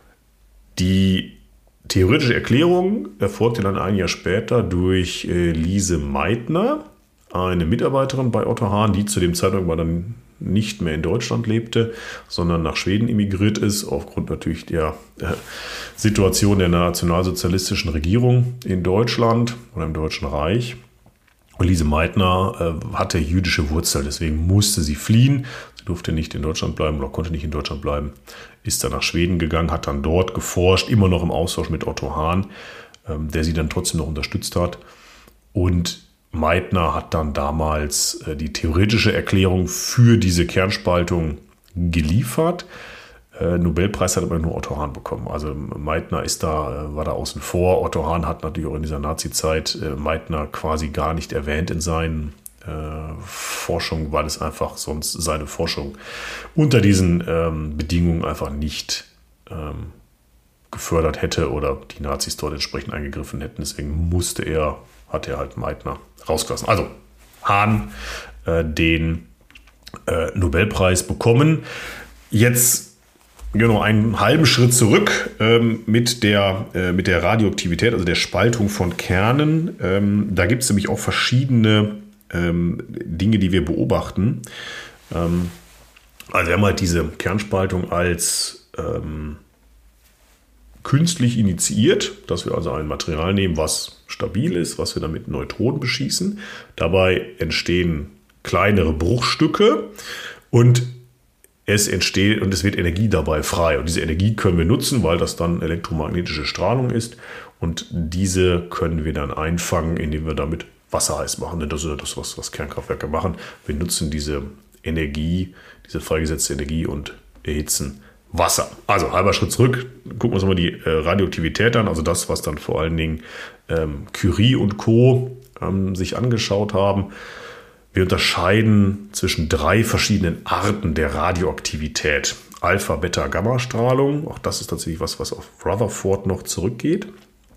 Die theoretische Erklärung erfolgte dann ein Jahr später durch Lise Meitner, eine Mitarbeiterin bei Otto Hahn, die zu dem Zeitpunkt war dann nicht mehr in Deutschland lebte, sondern nach Schweden emigriert ist, aufgrund natürlich der äh, Situation der nationalsozialistischen Regierung in Deutschland oder im Deutschen Reich. Und Lise Meitner äh, hatte jüdische Wurzeln, deswegen musste sie fliehen. Sie durfte nicht in Deutschland bleiben oder konnte nicht in Deutschland bleiben, ist dann nach Schweden gegangen, hat dann dort geforscht, immer noch im Austausch mit Otto Hahn, ähm, der sie dann trotzdem noch unterstützt hat. Und Meitner hat dann damals äh, die theoretische Erklärung für diese Kernspaltung geliefert. Äh, Nobelpreis hat aber nur Otto Hahn bekommen. Also Meitner ist da, äh, war da außen vor. Otto Hahn hat natürlich auch in dieser Nazi-Zeit äh, Meitner quasi gar nicht erwähnt in seinen äh, Forschungen, weil es einfach sonst seine Forschung unter diesen ähm, Bedingungen einfach nicht ähm, gefördert hätte oder die Nazis dort entsprechend eingegriffen hätten. Deswegen musste er, hat er halt Meitner rausgelassen. Also Hahn äh, den äh, Nobelpreis bekommen. Jetzt gehen wir noch einen halben Schritt zurück ähm, mit, der, äh, mit der Radioaktivität, also der Spaltung von Kernen. Ähm, da gibt es nämlich auch verschiedene ähm, Dinge, die wir beobachten. Ähm, also wir haben halt diese Kernspaltung als ähm, künstlich initiiert, dass wir also ein Material nehmen, was stabil ist, was wir dann mit Neutronen beschießen. Dabei entstehen kleinere Bruchstücke und es entsteht und es wird Energie dabei frei. Und diese Energie können wir nutzen, weil das dann elektromagnetische Strahlung ist. Und diese können wir dann einfangen, indem wir damit Wasser heiß machen. Denn das ist das, was, was Kernkraftwerke machen. Wir nutzen diese Energie, diese freigesetzte Energie und erhitzen Wasser. Also halber Schritt zurück, gucken wir uns mal die äh, Radioaktivität an, also das, was dann vor allen Dingen ähm, Curie und Co. Ähm, sich angeschaut haben. Wir unterscheiden zwischen drei verschiedenen Arten der Radioaktivität. Alpha, Beta, Gamma-Strahlung, auch das ist tatsächlich was, was auf Rutherford noch zurückgeht.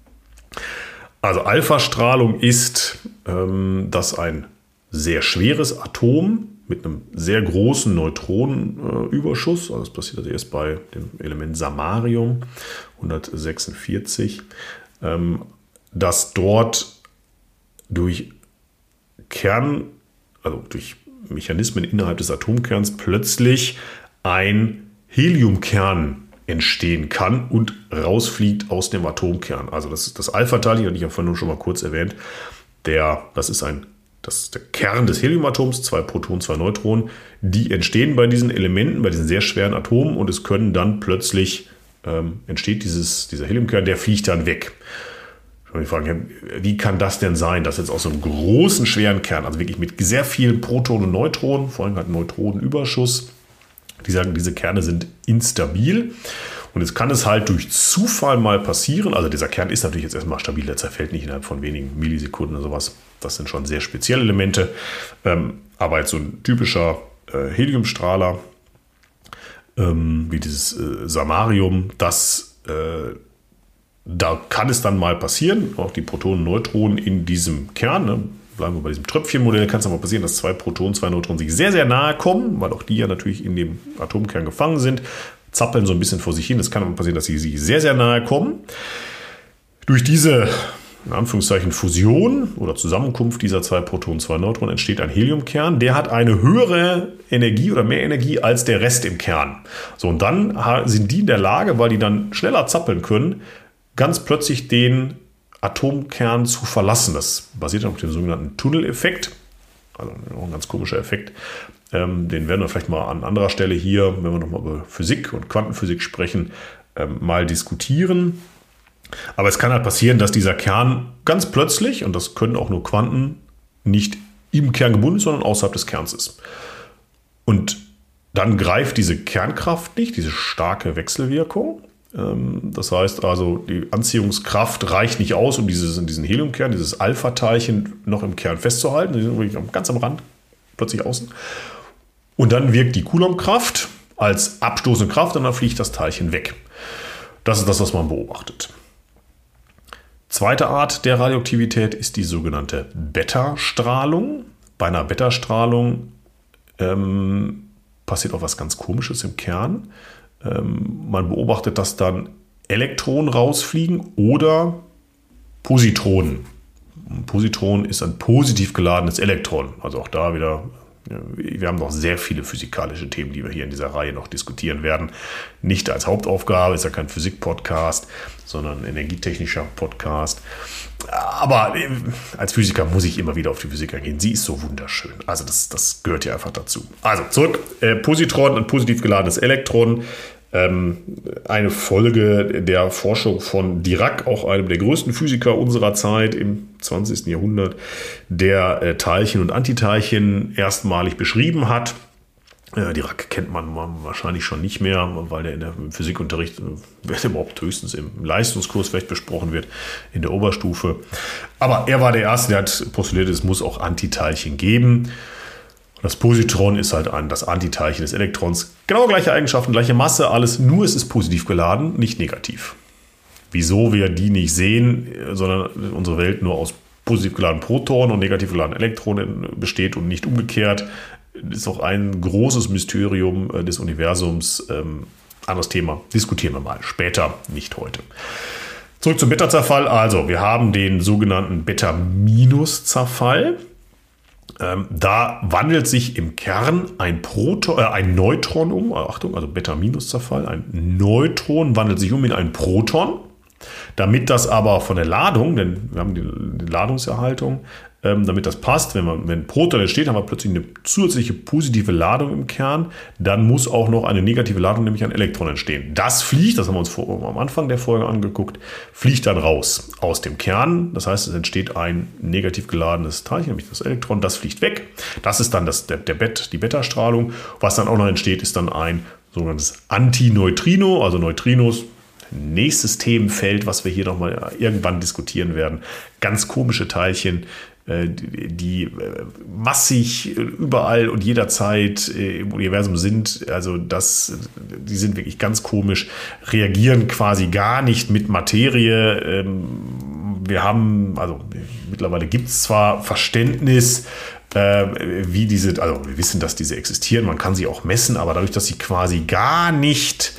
Also Alpha-Strahlung ist, ähm, dass ein sehr schweres Atom mit einem sehr großen Neutronenüberschuss, also das passiert also erst bei dem Element Samarium hundertsechsundvierzig, ähm, dass dort durch Kern, also durch Mechanismen innerhalb des Atomkerns plötzlich ein Heliumkern entstehen kann und rausfliegt aus dem Atomkern. Also das ist das Alpha-Teilchen, hatte ich ja vorhin schon mal kurz erwähnt, der, das ist ein Das ist der Kern des Heliumatoms, zwei Protonen, zwei Neutronen. Die entstehen bei diesen Elementen, bei diesen sehr schweren Atomen und es können dann plötzlich, ähm, entsteht dieses, dieser Heliumkern, der fliegt dann weg. Ich frage, wie kann das denn sein, dass jetzt aus so einem großen, schweren Kern, also wirklich mit sehr vielen Protonen und Neutronen, vor allem halt Neutronenüberschuss, die sagen, diese Kerne sind instabil. Und jetzt kann es halt durch Zufall mal passieren, also dieser Kern ist natürlich jetzt erstmal stabil, der zerfällt nicht innerhalb von wenigen Millisekunden oder sowas. Das sind schon sehr spezielle Elemente. Ähm, aber jetzt so ein typischer äh, Heliumstrahler, ähm, wie dieses äh, Samarium, das, äh, da kann es dann mal passieren, auch die Protonen und Neutronen in diesem Kern, ne? Bleiben wir bei diesem Tröpfchenmodell, kann es aber passieren, dass zwei Protonen, zwei Neutronen sich sehr, sehr nahe kommen, weil auch die ja natürlich in dem Atomkern gefangen sind, zappeln so ein bisschen vor sich hin. Es kann aber passieren, dass sie sich sehr, sehr nahe kommen. Durch diese, in Anführungszeichen, Fusion oder Zusammenkunft dieser zwei Protonen, zwei Neutronen entsteht ein Heliumkern. Der hat eine höhere Energie oder mehr Energie als der Rest im Kern. So, und dann sind die in der Lage, weil die dann schneller zappeln können, ganz plötzlich den Atomkern zu verlassen. Das basiert auf dem sogenannten Tunneleffekt. Also ein ganz komischer Effekt. Ähm, den werden wir vielleicht mal an anderer Stelle hier, wenn wir nochmal über Physik und Quantenphysik sprechen, ähm, mal diskutieren. Aber es kann halt passieren, dass dieser Kern ganz plötzlich, und das können auch nur Quanten, nicht im Kern gebunden ist, sondern außerhalb des Kerns ist. Und dann greift diese Kernkraft nicht, diese starke Wechselwirkung. Ähm, das heißt also, die Anziehungskraft reicht nicht aus, um dieses, diesen Heliumkern, dieses Alpha-Teilchen noch im Kern festzuhalten. Die sind wirklich ganz am Rand, plötzlich außen. Und dann wirkt die Coulomb-Kraft als abstoßende Kraft und dann fliegt das Teilchen weg. Das ist das, was man beobachtet. Zweite Art der Radioaktivität ist die sogenannte Beta-Strahlung. Bei einer Beta-Strahlung ähm, passiert auch was ganz Komisches im Kern. Ähm, man beobachtet, dass dann Elektronen rausfliegen oder Positronen. Ein Positron ist ein positiv geladenes Elektron. Also auch da wieder, wir haben noch sehr viele physikalische Themen, die wir hier in dieser Reihe noch diskutieren werden. Nicht als Hauptaufgabe, ist ja kein Physik-Podcast, sondern ein energietechnischer Podcast. Aber als Physiker muss ich immer wieder auf die Physik eingehen. Sie ist so wunderschön. Also das, das gehört ja einfach dazu. Also zurück. Äh, Positron, ein positiv geladenes Elektron. Ähm, eine Folge der Forschung von Dirac, auch einem der größten Physiker unserer Zeit im zwanzigsten Jahrhundert, der äh, Teilchen und Antiteilchen erstmalig beschrieben hat. Äh, Dirac kennt man wahrscheinlich schon nicht mehr, weil der in der im Physikunterricht, wenn überhaupt höchstens im Leistungskurs vielleicht besprochen wird, in der Oberstufe. Aber er war der Erste, der hat postuliert, es muss auch Antiteilchen geben. Das Positron ist halt ein, das Antiteilchen des Elektrons. Genau gleiche Eigenschaften, gleiche Masse, alles, nur es ist positiv geladen, nicht negativ. Wieso wir die nicht sehen, sondern unsere Welt nur aus positiv geladenen Protonen und negativ geladenen Elektronen besteht und nicht umgekehrt, ist auch ein großes Mysterium des Universums. Ähm, anderes Thema, diskutieren wir mal später, nicht heute. Zurück zum Beta-Zerfall. Also, wir haben den sogenannten Beta-Zerfall. Ähm, da wandelt sich im Kern ein, Proton, äh, ein Neutron um. Achtung, also Beta-Zerfall. Ein Neutron wandelt sich um in ein Proton. Damit das aber von der Ladung, denn wir haben die, die Ladungserhaltung, ähm, damit das passt, wenn, man, wenn ein Proton entsteht, haben wir plötzlich eine zusätzliche positive Ladung im Kern, dann muss auch noch eine negative Ladung, nämlich ein Elektron entstehen. Das fliegt, das haben wir uns vor, am Anfang der Folge angeguckt, fliegt dann raus aus dem Kern. Das heißt, es entsteht ein negativ geladenes Teilchen, nämlich das Elektron, das fliegt weg. Das ist dann das, der, der Bet, die Beta-Strahlung. Was dann auch noch entsteht, ist dann ein sogenanntes Antineutrino, also Neutrinos. Nächstes Themenfeld, was wir hier nochmal irgendwann diskutieren werden. Ganz komische Teilchen, die massig überall und jederzeit im Universum sind. Also das, die sind wirklich ganz komisch, reagieren quasi gar nicht mit Materie. Wir haben, also mittlerweile gibt es zwar Verständnis, wie diese, also wir wissen, dass diese existieren, man kann sie auch messen, aber dadurch, dass sie quasi gar nicht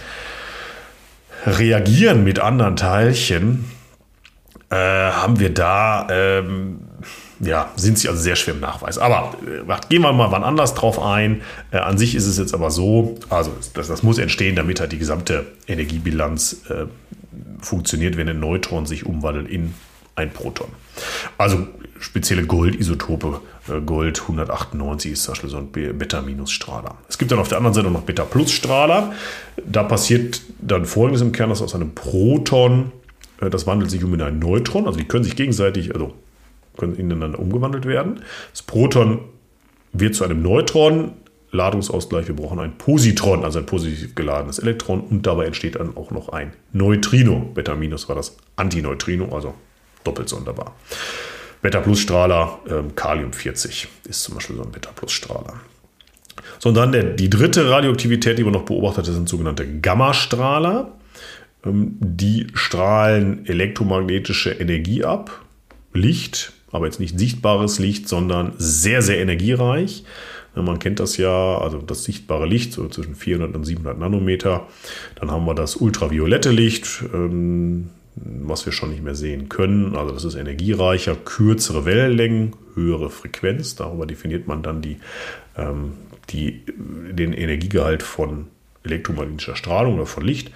reagieren mit anderen Teilchen, äh, haben wir da, ähm, ja, sind sie also sehr schwer im Nachweis. Aber äh, gehen wir mal wann anders drauf ein. Äh, an sich ist es jetzt aber so, also das, das muss entstehen, damit halt die gesamte Energiebilanz äh, funktioniert, wenn ein Neutron sich umwandelt in ein Proton. Also spezielle Goldisotope, äh, Gold hundertachtundneunzig ist zum Beispiel so ein Beta-Strahler. Es gibt dann auf der anderen Seite noch Beta-Plus-Strahler. Da passiert dann Folgendes im Kern, dass aus einem Proton Das wandelt sich um in ein Neutron, also die können sich gegenseitig, also können ineinander umgewandelt werden. Das Proton wird zu einem Neutron, Ladungsausgleich, wir brauchen ein Positron, also ein positiv geladenes Elektron, und dabei entsteht dann auch noch ein Neutrino. Beta minus war das Antineutrino, also doppelt sonderbar. Beta-Plus-Strahler, ähm, Kalium vierzig ist zum Beispiel so ein Beta-Plus-Strahler. So, und dann der, die dritte Radioaktivität, die man noch beobachtet, sind sogenannte Gammastrahler. Ähm, die strahlen elektromagnetische Energie ab, Licht, aber jetzt nicht sichtbares Licht, sondern sehr, sehr energiereich. Man kennt das ja, also das sichtbare Licht, so zwischen vierhundert und siebenhundert Nanometer. Dann haben wir das ultraviolette Licht, ähm, was wir schon nicht mehr sehen können. Also das ist energiereicher, kürzere Wellenlängen, höhere Frequenz. Darüber definiert man dann die, ähm, die, den Energiegehalt von elektromagnetischer Strahlung oder von Licht.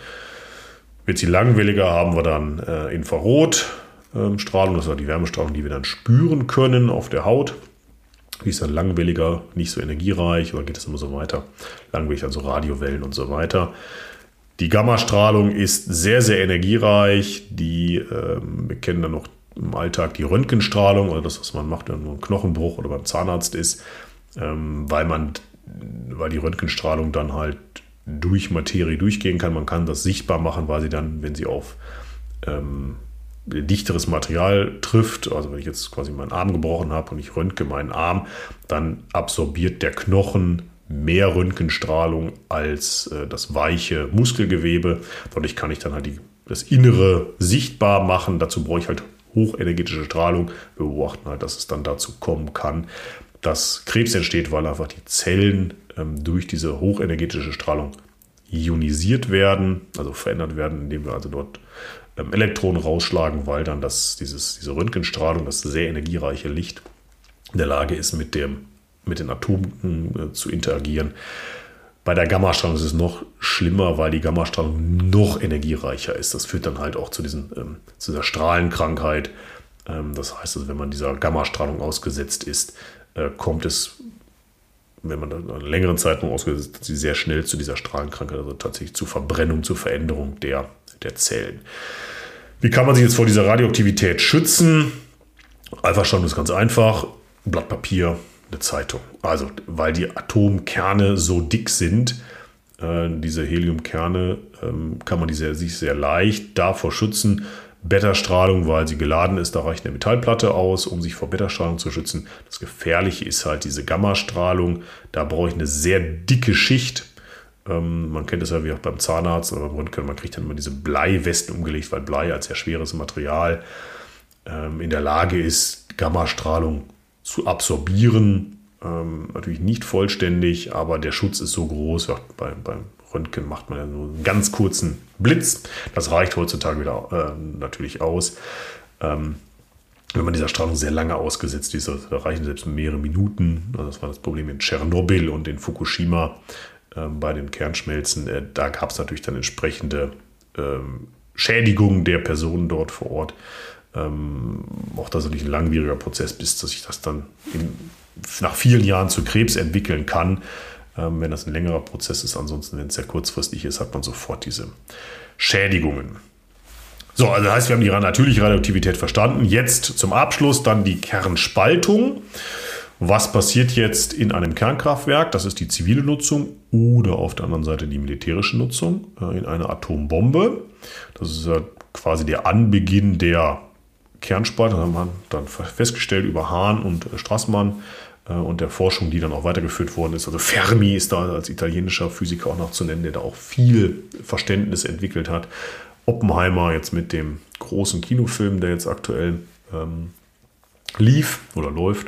Wird sie langwelliger, haben wir dann äh, Infrarotstrahlung, das ist die Wärmestrahlung, die wir dann spüren können auf der Haut. Die ist dann langwelliger, nicht so energiereich, oder geht es immer so weiter. Langwellig, also Radiowellen und so weiter. Die Gammastrahlung ist sehr, sehr energiereich. Die, ähm, wir kennen dann noch im Alltag die Röntgenstrahlung, oder das, was man macht, wenn man einen Knochenbruch oder beim Zahnarzt ist, ähm, weil man, weil die Röntgenstrahlung dann halt durch Materie durchgehen kann. Man kann das sichtbar machen, weil sie dann, wenn sie auf ähm, dichteres Material trifft, also wenn ich jetzt quasi meinen Arm gebrochen habe und ich röntge meinen Arm, dann absorbiert der Knochen mehr Röntgenstrahlung als äh, das weiche Muskelgewebe. Dadurch kann ich dann halt die, das Innere sichtbar machen. Dazu brauche ich halt hochenergetische Strahlung. Wir beobachten halt, dass es dann dazu kommen kann, dass Krebs entsteht, weil einfach die Zellen ähm, durch diese hochenergetische Strahlung ionisiert werden, also verändert werden, indem wir also dort ähm, Elektronen rausschlagen, weil dann das, dieses, diese Röntgenstrahlung, das sehr energiereiche Licht, in der Lage ist, mit, dem, mit den Atomen äh, zu interagieren. Bei der Gammastrahlung ist es noch schlimmer, weil die Gammastrahlung noch energiereicher ist. Das führt dann halt auch zu, diesen, ähm, zu dieser Strahlenkrankheit. Ähm, das heißt, also, wenn man dieser Gammastrahlung ausgesetzt ist, äh, kommt es, wenn man dann einen längeren Zeitraum ausgesetzt ist, sehr schnell zu dieser Strahlenkrankheit, also tatsächlich zu Verbrennung, zu Veränderung der, der Zellen. Wie kann man sich jetzt vor dieser Radioaktivität schützen? Einfach schon, das ist ganz einfach. Ein Blatt Papier, eine Zeitung. Also, weil die Atomkerne so dick sind, äh, diese Heliumkerne, ähm, kann man die sehr, sich sehr leicht davor schützen. Beta-Strahlung, weil sie geladen ist, da reicht eine Metallplatte aus, um sich vor Beta-Strahlung zu schützen. Das Gefährliche ist halt diese Gammastrahlung. Da brauche ich eine sehr dicke Schicht. Ähm, man kennt das ja wie auch beim Zahnarzt oder beim Röntgen. Man kriegt dann immer diese Bleiwesten umgelegt, weil Blei als sehr schweres Material ähm, in der Lage ist, Gammastrahlung zu absorbieren. Ähm, natürlich nicht vollständig, aber der Schutz ist so groß. Ja, bei, beim Röntgen macht man ja nur einen ganz kurzen Blitz. Das reicht heutzutage wieder äh, natürlich aus. Ähm, wenn man dieser Strahlung sehr lange ausgesetzt ist, da reichen selbst mehrere Minuten. Also das war das Problem in Tschernobyl und in Fukushima äh, bei den Kernschmelzen. Äh, da gab es natürlich dann entsprechende ähm, Schädigungen der Personen dort vor Ort. Ähm, auch das ist natürlich ein langwieriger Prozess, bis dass sich das dann in, nach vielen Jahren zu Krebs entwickeln kann. Ähm, wenn das ein längerer Prozess ist, ansonsten, wenn es sehr kurzfristig ist, hat man sofort diese Schädigungen. So, also das heißt, wir haben die natürliche Radioaktivität verstanden. Jetzt zum Abschluss dann die Kernspaltung. Was passiert jetzt in einem Kernkraftwerk? Das ist die zivile Nutzung oder auf der anderen Seite die militärische Nutzung äh, in einer Atombombe. Das ist ja quasi der Anbeginn der Kernspaltung. Das haben wir dann festgestellt über Hahn und äh, Strassmann und der Forschung, die dann auch weitergeführt worden ist. Also Fermi ist da als italienischer Physiker auch noch zu nennen, der da auch viel Verständnis entwickelt hat. Oppenheimer jetzt mit dem großen Kinofilm, der jetzt aktuell ähm, lief oder läuft,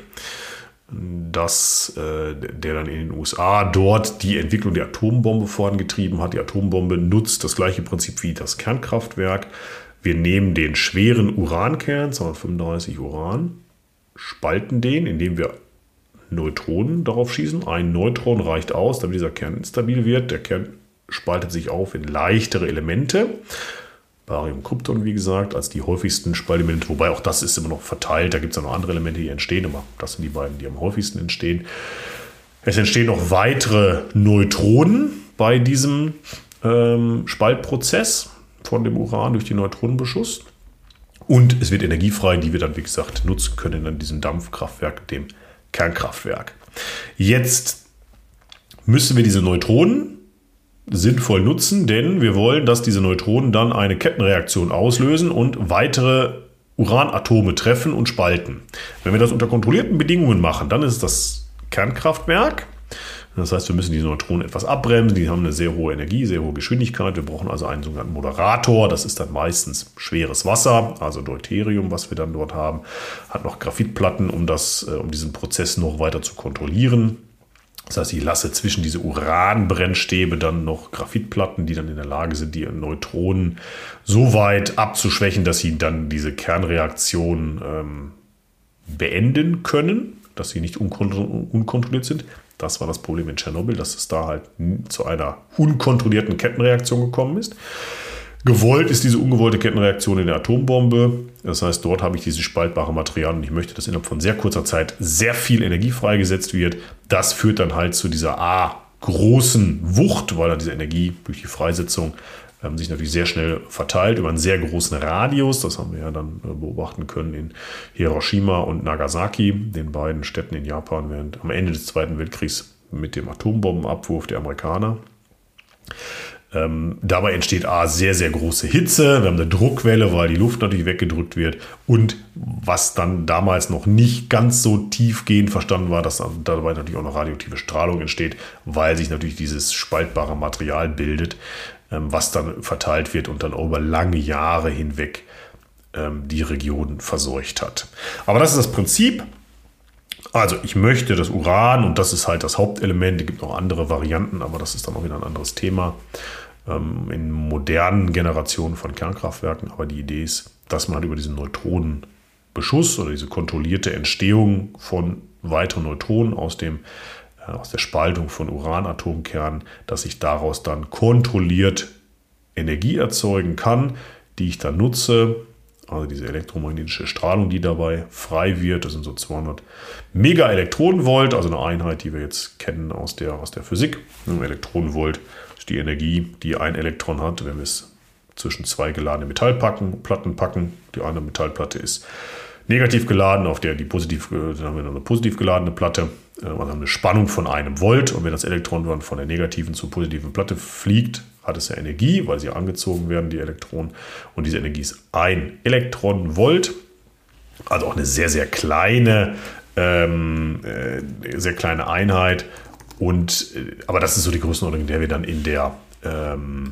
dass äh, der dann in den U S A dort die Entwicklung der Atombombe vorangetrieben hat. Die Atombombe nutzt das gleiche Prinzip wie das Kernkraftwerk. Wir nehmen den schweren Urankern, zweihundertfünfunddreißig Uran, spalten den, indem wir Neutronen darauf schießen. Ein Neutron reicht aus, damit dieser Kern instabil wird. Der Kern spaltet sich auf in leichtere Elemente. Barium, Krypton, wie gesagt, als die häufigsten Spaltelemente. Wobei auch das ist immer noch verteilt. Da gibt es ja noch andere Elemente, die entstehen. Aber das sind die beiden, die am häufigsten entstehen. Es entstehen noch weitere Neutronen bei diesem ähm, Spaltprozess von dem Uran durch den Neutronenbeschuss. Und es wird Energie frei, die wir dann, wie gesagt, nutzen können in diesem Dampfkraftwerk, dem Kernkraftwerk. Jetzt müssen wir diese Neutronen sinnvoll nutzen, denn wir wollen, dass diese Neutronen dann eine Kettenreaktion auslösen und weitere Uranatome treffen und spalten. Wenn wir das unter kontrollierten Bedingungen machen, dann ist es das Kernkraftwerk. Das heißt, wir müssen die Neutronen etwas abbremsen. Die haben eine sehr hohe Energie, sehr hohe Geschwindigkeit. Wir brauchen also einen sogenannten Moderator. Das ist dann meistens schweres Wasser, also Deuterium, was wir dann dort haben. Hat noch Graphitplatten, um, das, um diesen Prozess noch weiter zu kontrollieren. Das heißt, ich lasse zwischen diese Uranbrennstäbe dann noch Graphitplatten, die dann in der Lage sind, die Neutronen so weit abzuschwächen, dass sie dann diese Kernreaktion ähm, beenden können, dass sie nicht unkontrolliert sind. Das war das Problem in Tschernobyl, dass es da halt zu einer unkontrollierten Kettenreaktion gekommen ist. Gewollt ist diese ungewollte Kettenreaktion in der Atombombe. Das heißt, dort habe ich dieses spaltbare Material und ich möchte, dass innerhalb von sehr kurzer Zeit sehr viel Energie freigesetzt wird. Das führt dann halt zu dieser A, großen Wucht, weil dann diese Energie durch die Freisetzung ähm, sich natürlich sehr schnell verteilt über einen sehr großen Radius. Das haben wir ja dann äh, beobachten können in Hiroshima und Nagasaki, den beiden Städten in Japan, während am Ende des Zweiten Weltkriegs mit dem Atombombenabwurf der Amerikaner. Ähm, dabei entsteht A, sehr, sehr große Hitze. Wir haben eine Druckwelle, weil die Luft natürlich weggedrückt wird. Und was dann damals noch nicht ganz so tiefgehend verstanden war, dass dabei natürlich auch noch radioaktive Strahlung entsteht, weil sich natürlich dieses spaltbare Material bildet, ähm, was dann verteilt wird und dann über lange Jahre hinweg ähm, die Region verseucht hat. Aber das ist das Prinzip. Also ich möchte das Uran, und das ist halt das Hauptelement, es gibt noch andere Varianten, aber das ist dann auch wieder ein anderes Thema ähm, in modernen Generationen von Kernkraftwerken. Aber die Idee ist, dass man halt über diesen Neutronenbeschuss oder diese kontrollierte Entstehung von weiteren Neutronen aus, dem, äh, aus der Spaltung von Uranatomkernen, dass ich daraus dann kontrolliert Energie erzeugen kann, die ich dann nutze. Also diese elektromagnetische Strahlung, die dabei frei wird, das sind so zweihundert Megaelektronenvolt, also eine Einheit, die wir jetzt kennen aus der, aus der Physik. Ein Elektronenvolt ist die Energie, die ein Elektron hat, wenn wir es zwischen zwei geladene Metallplatten packen. Die eine Metallplatte ist negativ geladen, auf der die positiv, dann haben wir noch eine positiv geladene Platte. Wir haben eine Spannung von einem Volt und wenn das Elektron dann von der negativen zur positiven Platte fliegt, hat es ja Energie, weil sie angezogen werden, die Elektronen. Und diese Energie ist ein Elektronenvolt. Also auch eine sehr, sehr kleine, ähm, äh, sehr kleine Einheit. Und, äh, aber das ist so die Größenordnung, in der wir dann in der ähm,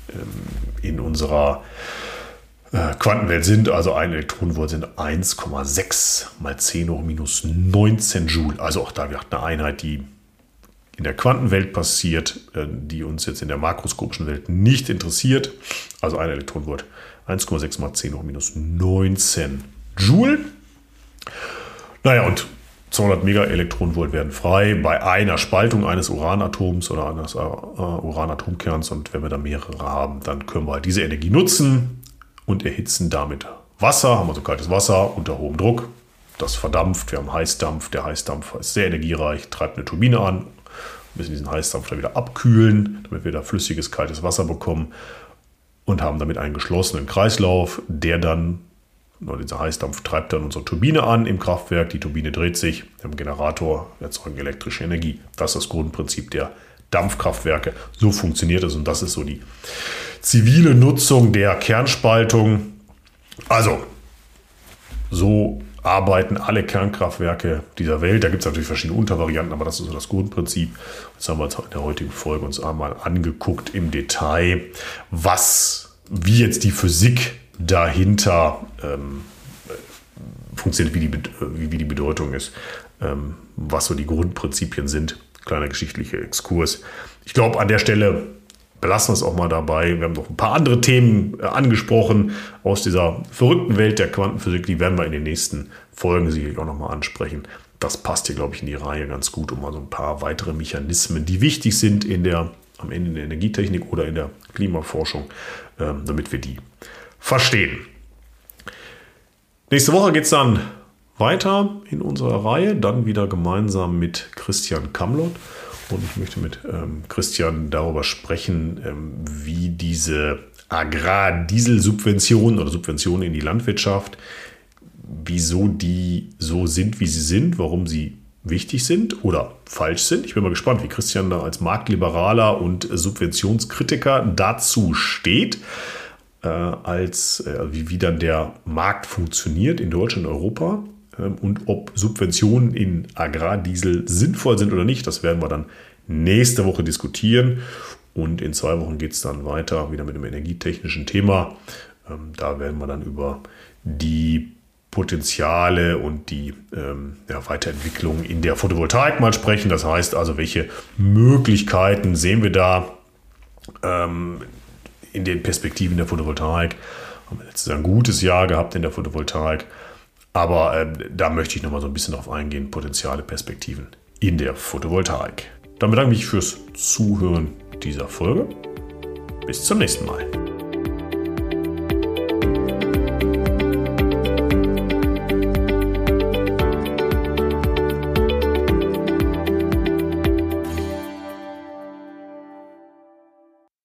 in unserer äh, Quantenwelt sind. Also ein Elektronenvolt sind eins Komma sechs mal zehn hoch minus neunzehn Joule. Also auch da wird eine Einheit, die in der Quantenwelt passiert, die uns jetzt in der makroskopischen Welt nicht interessiert. Also ein Elektronenvolt, eins Komma sechs mal zehn hoch minus neunzehn Joule. Naja, und zweihundert Megaelektronenvolt werden frei bei einer Spaltung eines Uranatoms oder eines Uranatomkerns. Und wenn wir da mehrere haben, dann können wir halt diese Energie nutzen und erhitzen damit Wasser. Haben wir so kaltes Wasser unter hohem Druck. Das verdampft. Wir haben Heißdampf. Der Heißdampf ist sehr energiereich, treibt eine Turbine an. Wir müssen diesen Heißdampf dann wieder abkühlen, damit wir da flüssiges, kaltes Wasser bekommen und haben damit einen geschlossenen Kreislauf, der dann, oder dieser Heißdampf treibt dann unsere Turbine an im Kraftwerk, die Turbine dreht sich, wir haben einen Generator, wir erzeugen elektrische Energie. Das ist das Grundprinzip der Dampfkraftwerke. So funktioniert es und das ist so die zivile Nutzung der Kernspaltung. Also, so arbeiten alle Kernkraftwerke dieser Welt. Da gibt es natürlich verschiedene Untervarianten, aber das ist so das Grundprinzip. Das haben wir uns in der heutigen Folge uns einmal angeguckt im Detail, was, wie jetzt die Physik dahinter ähm, funktioniert, wie die, wie die Bedeutung ist, ähm, was so die Grundprinzipien sind. Kleiner geschichtlicher Exkurs. Ich glaube, an der Stelle belassen wir es auch mal dabei. Wir haben noch ein paar andere Themen äh, angesprochen aus dieser verrückten Welt der Quantenphysik. Die werden wir in den nächsten Folgen sicherlich auch nochmal ansprechen. Das passt hier, glaube ich, in die Reihe ganz gut, um mal so ein paar weitere Mechanismen, die wichtig sind in der, am Ende in der Energietechnik oder in der Klimaforschung, äh, damit wir die verstehen. Nächste Woche geht es dann weiter in unserer Reihe, dann wieder gemeinsam mit Christian Kamlott. Und ich möchte mit ähm, Christian darüber sprechen, ähm, wie diese Agrardieselsubventionen oder Subventionen in die Landwirtschaft, wieso die so sind, wie sie sind, warum sie wichtig sind oder falsch sind. Ich bin mal gespannt, wie Christian da als Marktliberaler und Subventionskritiker dazu steht, äh, als äh, wie, wie dann der Markt funktioniert in Deutschland und Europa äh, und ob Subventionen in Agrardiesel sinnvoll sind oder nicht. Das werden wir dann nächste Woche diskutieren und in zwei Wochen geht es dann weiter wieder mit einem energietechnischen Thema. Ähm, da werden wir dann über die Potenziale und die ähm, ja, Weiterentwicklung in der Photovoltaik mal sprechen. Das heißt also, welche Möglichkeiten sehen wir da ähm, in den Perspektiven der Photovoltaik. Haben wir letztes Jahr ein gutes Jahr gehabt in der Photovoltaik, aber äh, da möchte ich nochmal so ein bisschen drauf eingehen, Potenziale, Perspektiven in der Photovoltaik. Dann bedanke ich mich fürs Zuhören dieser Folge. Bis zum nächsten Mal.